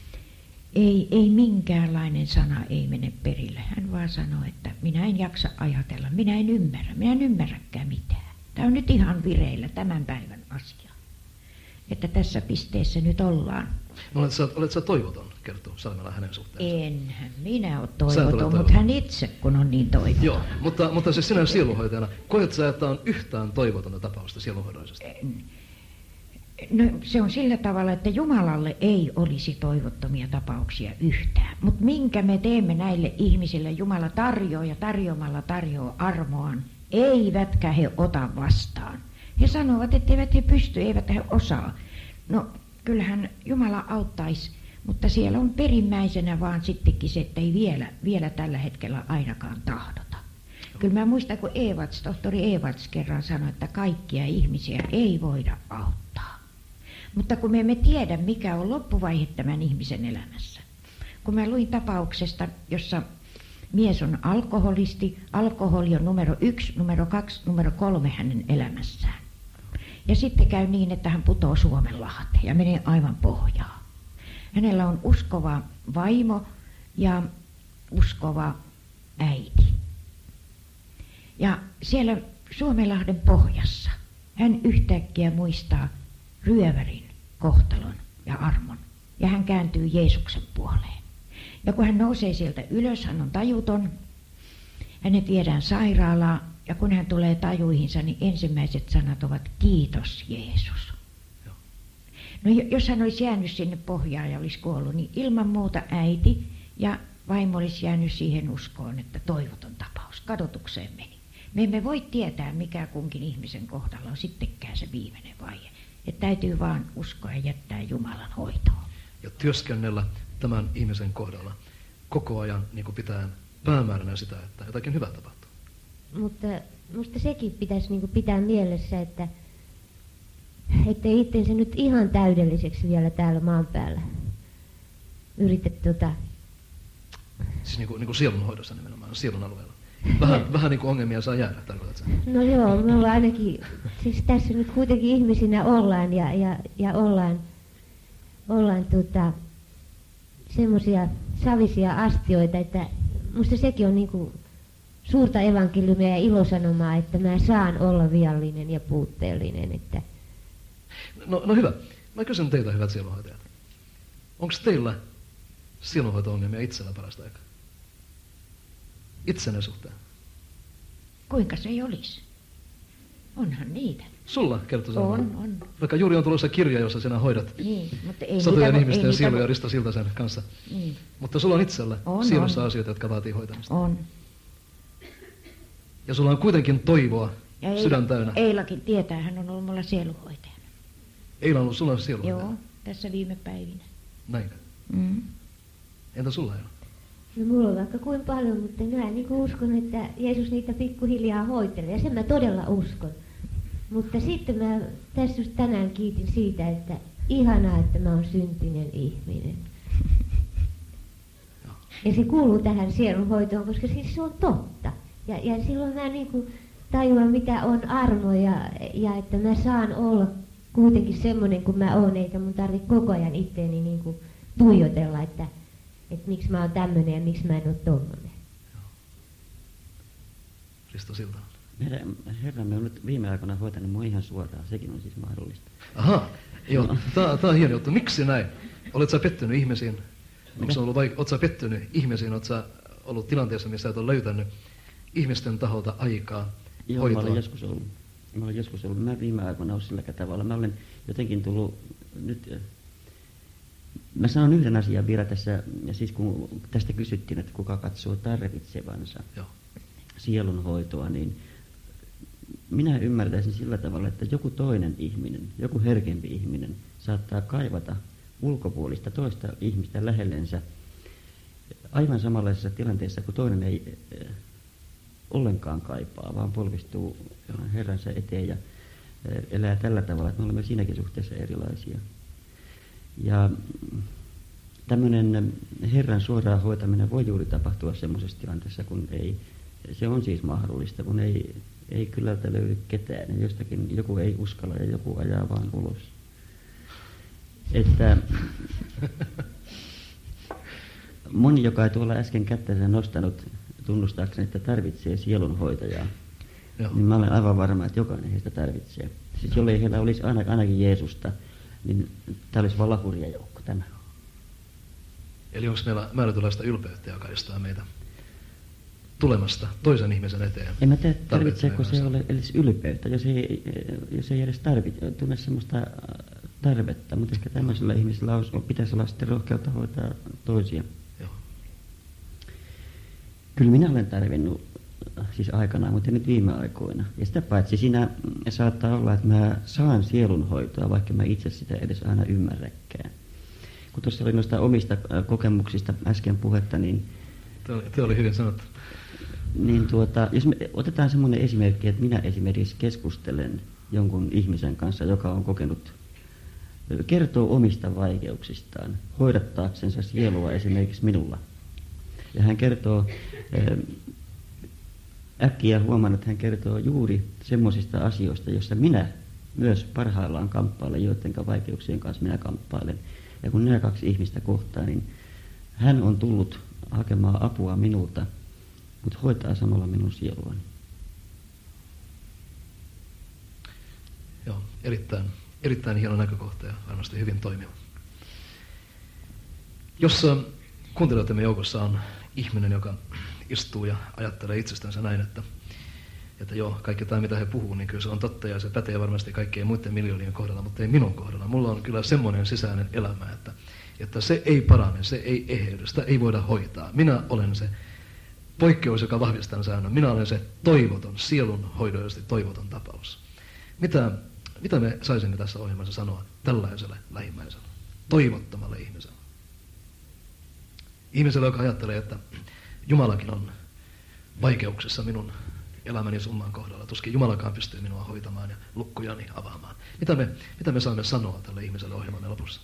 Ei minkäänlainen sana ei mene perille. Hän vaan sanoo, että minä en jaksa ajatella, minä en ymmärräkään mitään. Tämä on nyt ihan vireillä tämän päivän asia. Että tässä pisteessä nyt ollaan. No, olet sä toivoton, kertoo Salmela hänen suhteensa. Enhän minä ole toivoton, mutta hän itse kun on niin toivoton. Joo, mutta siis sinä sielunhoitajana, koet sä, että on yhtään toivotonta tapausta sielunhoidollisesti? No se on sillä tavalla, että Jumalalle ei olisi toivottomia tapauksia yhtään. Mutta minkä me teemme näille ihmisille, Jumala tarjoaa ja tarjoamalla tarjoaa armoaan, eivätkä he ota vastaan. He sanovat, etteivät he pysty, eivät he osaa. No kyllähän Jumala auttaisi, mutta siellä on perimmäisenä vaan sittenkin se, että ei vielä tällä hetkellä ainakaan tahdota. Kyllä mä muistan, kun tohtori Evarts kerran sanoi, että kaikkia ihmisiä ei voida auttaa. Mutta kun me emme tiedä, mikä on loppuvaihe tämän ihmisen elämässä. Kun mä luin tapauksesta, jossa mies on alkoholisti, alkoholi on numero 1, numero 2, numero 3 hänen elämässään. Ja sitten käy niin, että hän putoo Suomenlahteen ja menee aivan pohjaan. Hänellä on uskova vaimo ja uskova äiti. Ja siellä Suomenlahden pohjassa hän yhtäkkiä muistaa ryövärin kohtalon ja armon. Ja hän kääntyy Jeesuksen puoleen. Ja kun hän nousee sieltä ylös, hän on tajuton. Hänet viedään sairaalaan ja kun hän tulee tajuihinsa, niin ensimmäiset sanat ovat kiitos Jeesus. No jos hän olisi jäänyt sinne pohjaan ja olisi kuollut, niin ilman muuta äiti ja vaimo olisi jäänyt siihen uskoon, että toivoton tapaus, kadotukseen meni. Me emme voi tietää, mikä kunkin ihmisen kohdalla on sittenkään se viimeinen vaihe. Että täytyy vaan uskoa ja jättää Jumalan hoitoon. Ja työskennellä tämän ihmisen kohdalla koko ajan niin kuin pitää päämääränä sitä, että jotakin hyvää tapahtuu. Mutta musta sekin pitäisi niin kuin pitää mielessä, että ettei itsensä nyt ihan täydelliseksi vielä täällä maan päällä yritä Siis niin kuin sielunhoidossa nimenomaan, sielun alueella. Vähän niin kuin ongelmia saa jäädä, tarkoitatko? No joo, me ollaan ainakin, siis tässä nyt kuitenkin ihmisinä ollaan ja ollaan semmoisia savisia astioita, että musta sekin on niinku suurta evankeliumia ja ilosanomaa, että mä saan olla viallinen ja puutteellinen. Että... No hyvä. Mä kysyn teiltä, hyvät sielunhoitajat. Onko teillä sielunhoito-ongelmia itsellä parasta aikaa? Itsenne suhteen? Kuinka se ei olisi? Onhan niitä. Sulla, Kerttu Salmela? On. Vaikka juuri on tulossa kirja, jossa sinä hoidat Niin, mutta ei satojen niitä, ihmisten sieluja Risto Siltasen kanssa. Niin. Mutta sulla on itsellä On, sielussa on. asioita, jotka vaatii hoitamista. On. Ja sulla on kuitenkin toivoa Ja sydän täynnä. Eilakin tietää, hän on ollut mulla sieluhoitajana. Eila on ollut sulla sieluhoitaja. Joo, tässä viime päivinä. Näin. Mm. Entä sulla, Eila? No mulla on vaikka kuin paljon, mutta minä niin uskon, että Jeesus niitä pikkuhiljaa hoitelee. Ja sen mä todella uskon. Mutta sitten mä tässä just tänään kiitin siitä, että ihanaa, että mä oon syntinen ihminen. Ja se kuuluu tähän sielunhoitoon, koska siis se on totta. Ja silloin mä niin kuin tajuan, mitä on armo ja että mä saan olla kuitenkin semmoinen kuin mä oon, eikä mun tarvitse koko ajan itteeni niin kuin tuijotella, että miksi mä oon tämmöinen ja miksi mä en ole tommonen. Risto Siltanen. Herramme on nyt viime aikoina hoitanut mua ihan suoraan, sekin on siis mahdollista. Aha, joo, tää on hieno juttu. Miksi näin? Olet sä pettynyt ihmisiin? Olet sä pettynyt ihmisiin? Olet sä ollut tilanteessa, missä et ole löytänyt ihmisten taholta aikaa Joo, hoitoa? mä olen joskus ollut. Mä viime aikoina olen sillä tavalla. Mä olen jotenkin tullut nyt... Mä sanon yhden asian vielä tässä, ja siis kun tästä kysyttiin, että kuka katsoo tarvitsevansa sielunhoitoa, niin minä ymmärtäisin sillä tavalla, että joku toinen ihminen, joku herkempi ihminen saattaa kaivata ulkopuolista toista ihmistä lähellensä aivan samanlaisessa tilanteessa, kun toinen ei ollenkaan kaipaa, vaan polvistuu Herransa eteen ja elää tällä tavalla, että me olemme siinäkin suhteessa erilaisia. Ja tämmöinen Herran suoraan hoitaminen voi juuri tapahtua semmoisessa tilanteessa, kun ei, se on siis mahdollista, kun ei kylältä löydy ketään ja jostakin joku ei uskalla ja joku ajaa vaan ulos. Että moni, joka ei tuolla äsken kättänsä nostanut tunnustaakseni, että tarvitsee sielunhoitajaa, niin mä olen aivan varma, että jokainen heistä tarvitsee. Siis jollei heillä olisi ainakin Jeesusta, niin tämä olisi vaan lahuria joukko tämä. Eli onko meillä määrätynlaista ylpeyttä, joka estää meitä tulemasta toisen ihmisen eteen? En mä tiedä, tarvitseeko se ole edes ylpeyttä, jos ei edes tunne semmoista tarvetta, mutta ehkä tämmöisellä ihmisellä pitäisi olla sitten rohkeutta hoitaa toisia. Joo. Kyllä minä olen tarvinnut siis aikanaan, mutta nyt viime aikoina. Ja sitä paitsi siinä saattaa olla, että mä saan sielunhoitoa, vaikka mä itse sitä edes aina ymmärräkään. Kun tuossa oli noista omista kokemuksista äsken puhetta, niin... Te oli hyvin sanottu. Niin jos me otetaan semmoinen esimerkki, että minä esimerkiksi keskustelen jonkun ihmisen kanssa, joka on kokenut, kertoo omista vaikeuksistaan, hoidattaaksensa sielua esimerkiksi minulla. Ja hän kertoo... Äkkiä huomaan, että hän kertoo juuri semmoisista asioista, joissa minä myös parhaillaan kamppailen, joiden vaikeuksien kanssa minä kamppailen. Ja kun nämä kaksi ihmistä kohtaa, niin hän on tullut hakemaan apua minulta, mutta hoitaa samalla minun sieluani. Joo, erittäin hieno näkökohta ja varmasti hyvin toimiva. Jos kuuntelijoidemme joukossa on ihminen, joka istuu ja ajattelee itsestänsä näin, että joo, kaikki tämä mitä he puhuu, niin kyllä se on totta ja se pätee varmasti kaikkien muiden miljoonien kohdalla, mutta ei minun kohdalla. Mulla on kyllä semmoinen sisäinen elämä, että se ei parane, se ei eheydy, sitä ei voida hoitaa. Minä olen se poikkeus, joka vahvistaa säännön. Minä olen se toivoton, sielunhoidollisesti toivoton tapaus. Mitä me saisimme tässä ohjelmassa sanoa tällaiselle lähimmäiselle, toivottomalle ihmiselle? Ihmiselle, joka ajattelee, että Jumalakin on vaikeuksissa minun elämäni summan kohdalla. Tuskin Jumalakaan pystyy minua hoitamaan ja lukkujani avaamaan. Mitä me saamme sanoa tälle ihmiselle ohjelmamme lopussa?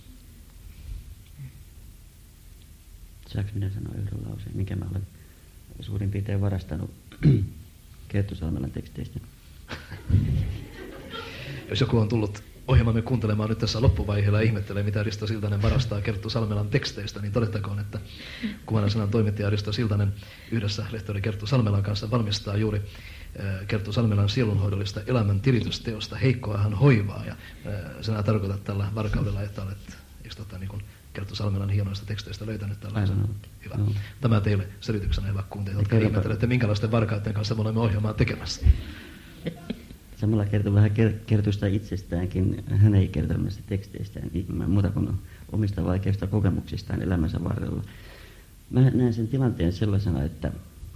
Saanko minä sanoa yhden lauseen, minkä mä olen suurin piirtein varastanut Kerttu Salmelan teksteistä? Jos joku on tullut ohjelmamme kuuntelemaan nyt tässä loppuvaiheella ja ihmettelee, mitä Risto Siltanen varastaa Kerttu Salmelan teksteistä, niin todettakoon, että Kuvanan sanan toimittaja Risto Siltanen yhdessä lehtori Kerttu Salmelan kanssa valmistaa juuri Kerttu Salmelan sielunhoidollista elämän tiritysteosta Heikkoahan hoivaa. Ja sinä tarkoitat tällä varkaudella, että olet niin kuin Kerttu Salmelan hienoista teksteistä löytänyt tällaisen. Hyvä. No. Tämä teille selityksenä, hyvä kuuntelijat, jotka ihmettelette, minkälaisten varkaiden kanssa me olemme ohjelmaa tekemässä. Samalla kertoo vähän kertoista itsestäänkin. Hän ei kertonut näistä teksteistään muuta kuin omista vaikeista kokemuksistaan elämänsä varrella. Mä näen sen tilanteen sellaisena, että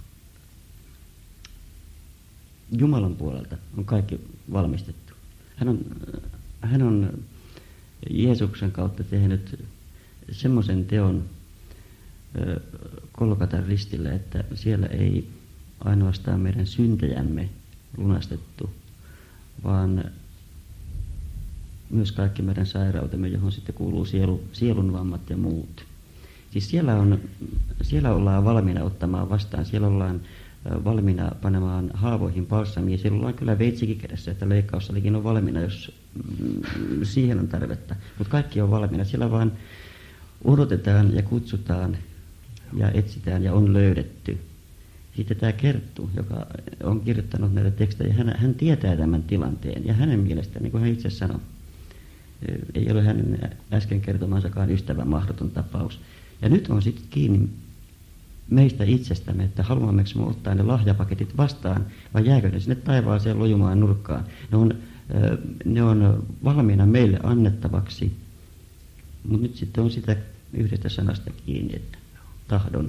Jumalan puolelta on kaikki valmistettu. Hän on Jeesuksen kautta tehnyt semmoisen teon Golgatan ristillä, että siellä ei ainoastaan meidän syntejämme lunastettu, vaan myös kaikki meidän sairautemme, johon sitten kuuluu sielunvammat ja muut. Siis siellä ollaan valmiina ottamaan vastaan, siellä ollaan valmiina panemaan haavoihin balsamia. Siellä ollaan kyllä veitsikin kädessä, että leikkaussalikin on valmiina, jos siihen on tarvetta. Mutta kaikki on valmiina. Siellä vaan odotetaan ja kutsutaan ja etsitään ja on löydetty. Sitten tämä Kerttu, joka on kirjoittanut näitä tekstejä, hän tietää tämän tilanteen. Ja hänen mielestään, niin kuin hän itse sanoi, ei ole hänen äsken kertomansakaan ystävän mahdoton tapaus. Ja nyt on sitten kiinni meistä itsestämme, että haluammeko me ottaa ne lahjapaketit vastaan, vai jääkö ne sinne taivaaseen lojumaan nurkkaan. Ne on valmiina meille annettavaksi, mutta nyt sitten on sitä yhdestä sanasta kiinni, että tahdon.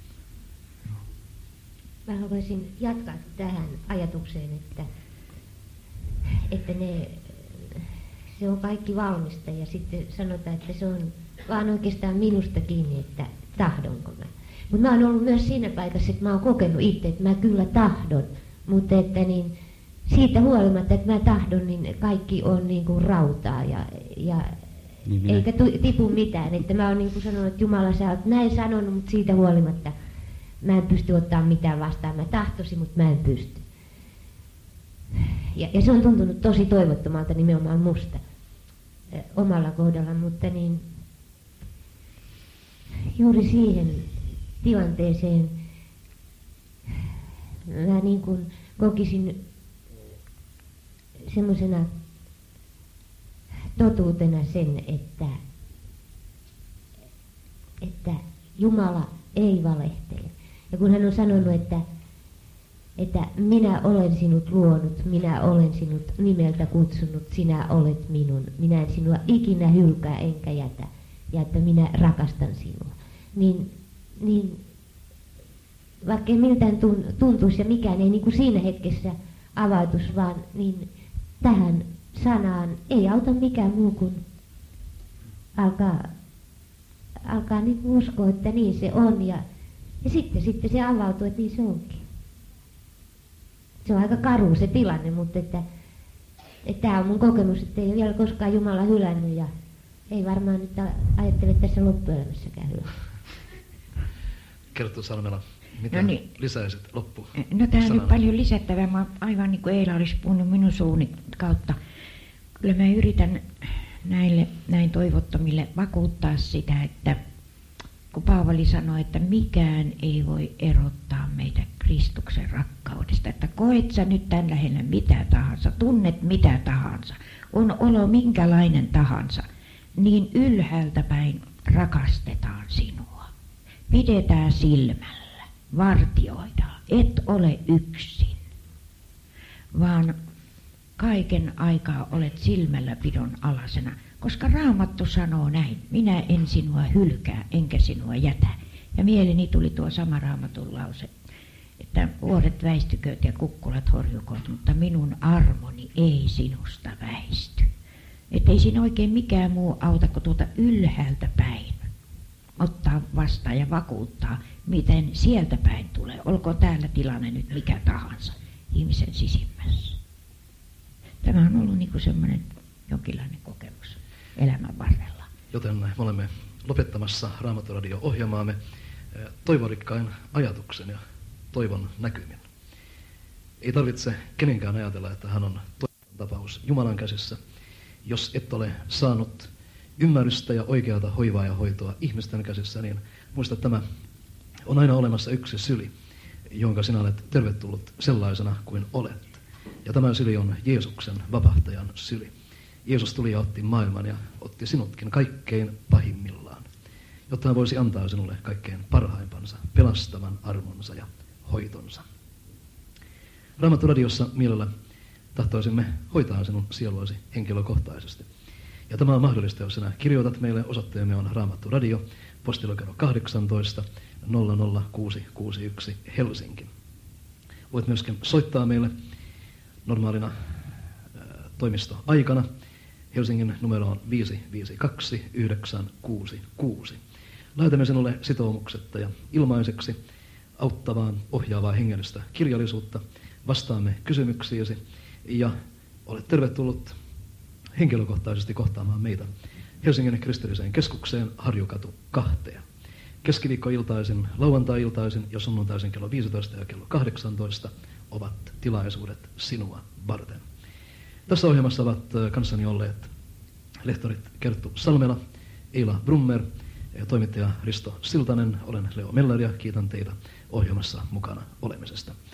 Mä haluaisin jatkaa tähän ajatukseen, että se on kaikki valmista ja sitten sanotaan, että se on vaan oikeastaan minusta kiinni, että tahdonko mä. Mutta mä oon ollut myös siinä paikassa, että mä oon kokenut itse, että mä kyllä tahdon, mutta että niin, siitä huolimatta, että mä tahdon, niin kaikki on niin kuin rautaa ja niin eikä tipu mitään. Että mä oon niin kuin sanonut, että Jumala, sä oot näin sanonut, mutta siitä huolimatta mä en pysty ottaa mitään vastaan. Mä tahtoisin, mutta mä en pysty. Ja se on tuntunut tosi toivottomalta nimenomaan musta omalla kohdalla, mutta niin juuri siihen tilanteeseen mä niin kuin kokisin semmoisena totuutena sen, että Jumala ei valehtele. Ja kun hän on sanonut, että minä olen sinut luonut, minä olen sinut nimeltä kutsunut, sinä olet minun, minä en sinua ikinä hylkää enkä jätä, ja että minä rakastan sinua. Niin vaikka ei miltään tuntuisi ja mikään ei niin kuin siinä hetkessä avautus, vaan niin tähän sanaan ei auta mikään muu kuin alkaa niin uskoa, että niin se on ja sitten se avautuu, että niin se onkin. Se on aika karu se tilanne, mutta että tämä on mun kokemus, että ei ole vielä koskaan Jumala hylännyt ja ei varmaan nyt ajattele tässä loppuelämässäkään hyvää. Kerttu Salmela, mitä lisäisit loppu? No täällä on nyt paljon lisättävää. Mä aivan niin kuin Eila olisi puhunut minun suuni kautta. Kyllä mä yritän näille näin toivottomille vakuuttaa sitä, että kun Paavali sanoi, että mikään ei voi erottaa meitä Kristuksen rakkaudesta. Että koet sä nyt tämän lähellä mitä tahansa, tunnet mitä tahansa, on olo minkälainen tahansa, niin ylhäältä päin rakastetaan sinua. Pidetään silmällä, vartioidaan, et ole yksin, vaan kaiken aikaa olet silmälläpidon alasena, koska Raamattu sanoo näin, minä en sinua hylkää enkä sinua jätä. Ja mieleeni tuli tuo sama Raamatun lause, että vuoret väistykööt ja kukkulat horjukoot, mutta minun armoni ei sinusta väisty. Että ei siinä oikein mikään muu auta kuin tuota ylhäältä päin ottaa vastaan ja vakuuttaa, miten sieltä päin tulee. Olkoon täällä tilanne nyt mikä tahansa ihmisen sisimmässä. Tämä on ollut niin kuin semmoinen jonkinlainen kokemus elämän varrella. Joten me olemme lopettamassa Raamattoradio-ohjelmaamme toivorikkain ajatuksen ja toivon näkymin. Ei tarvitse kenenkään ajatella, että hän on toivon tapaus Jumalan käsissä, jos et ole saanut ymmärrystä ja oikeata hoivaa ja hoitoa ihmisten käsissä, niin muista, että tämä on aina olemassa yksi syli, jonka sinä olet tervetullut sellaisena kuin olet. Ja tämä syli on Jeesuksen vapahtajan syli. Jeesus tuli ja otti maailman ja otti sinutkin kaikkein pahimmillaan, jotta hän voisi antaa sinulle kaikkein parhaimpansa, pelastavan armonsa ja hoitonsa. Raamattoradiossa mielellä tahtoisimme hoitaa sinun sieluasi henkilökohtaisesti. Ja tämä on mahdollista, jos sinä kirjoitat meille. Osoitteemme on Raamattu Radio, postilokero 18 00661 Helsinki. Voit myöskin soittaa meille normaalina toimistoaikana. Helsingin numero on 552 966. Lähetämme sinulle sitoumuksetta ja ilmaiseksi auttavaa, ohjaavaa hengellistä kirjallisuutta. Vastaamme kysymyksiisi ja olet tervetullut henkilökohtaisesti kohtaamaan meitä Helsingin kristilliseen keskukseen Harjukatu 2. Keskiviikkoiltaisin, lauantai-iltaisin ja sunnuntaisin kello 15 ja kello 18 ovat tilaisuudet sinua varten. Tässä ohjelmassa ovat kanssani olleet lehtorit Kerttu Salmela, Eila Brummer ja toimittaja Risto Siltanen. Olen Leo Meller ja kiitän teitä ohjelmassa mukana olemisesta.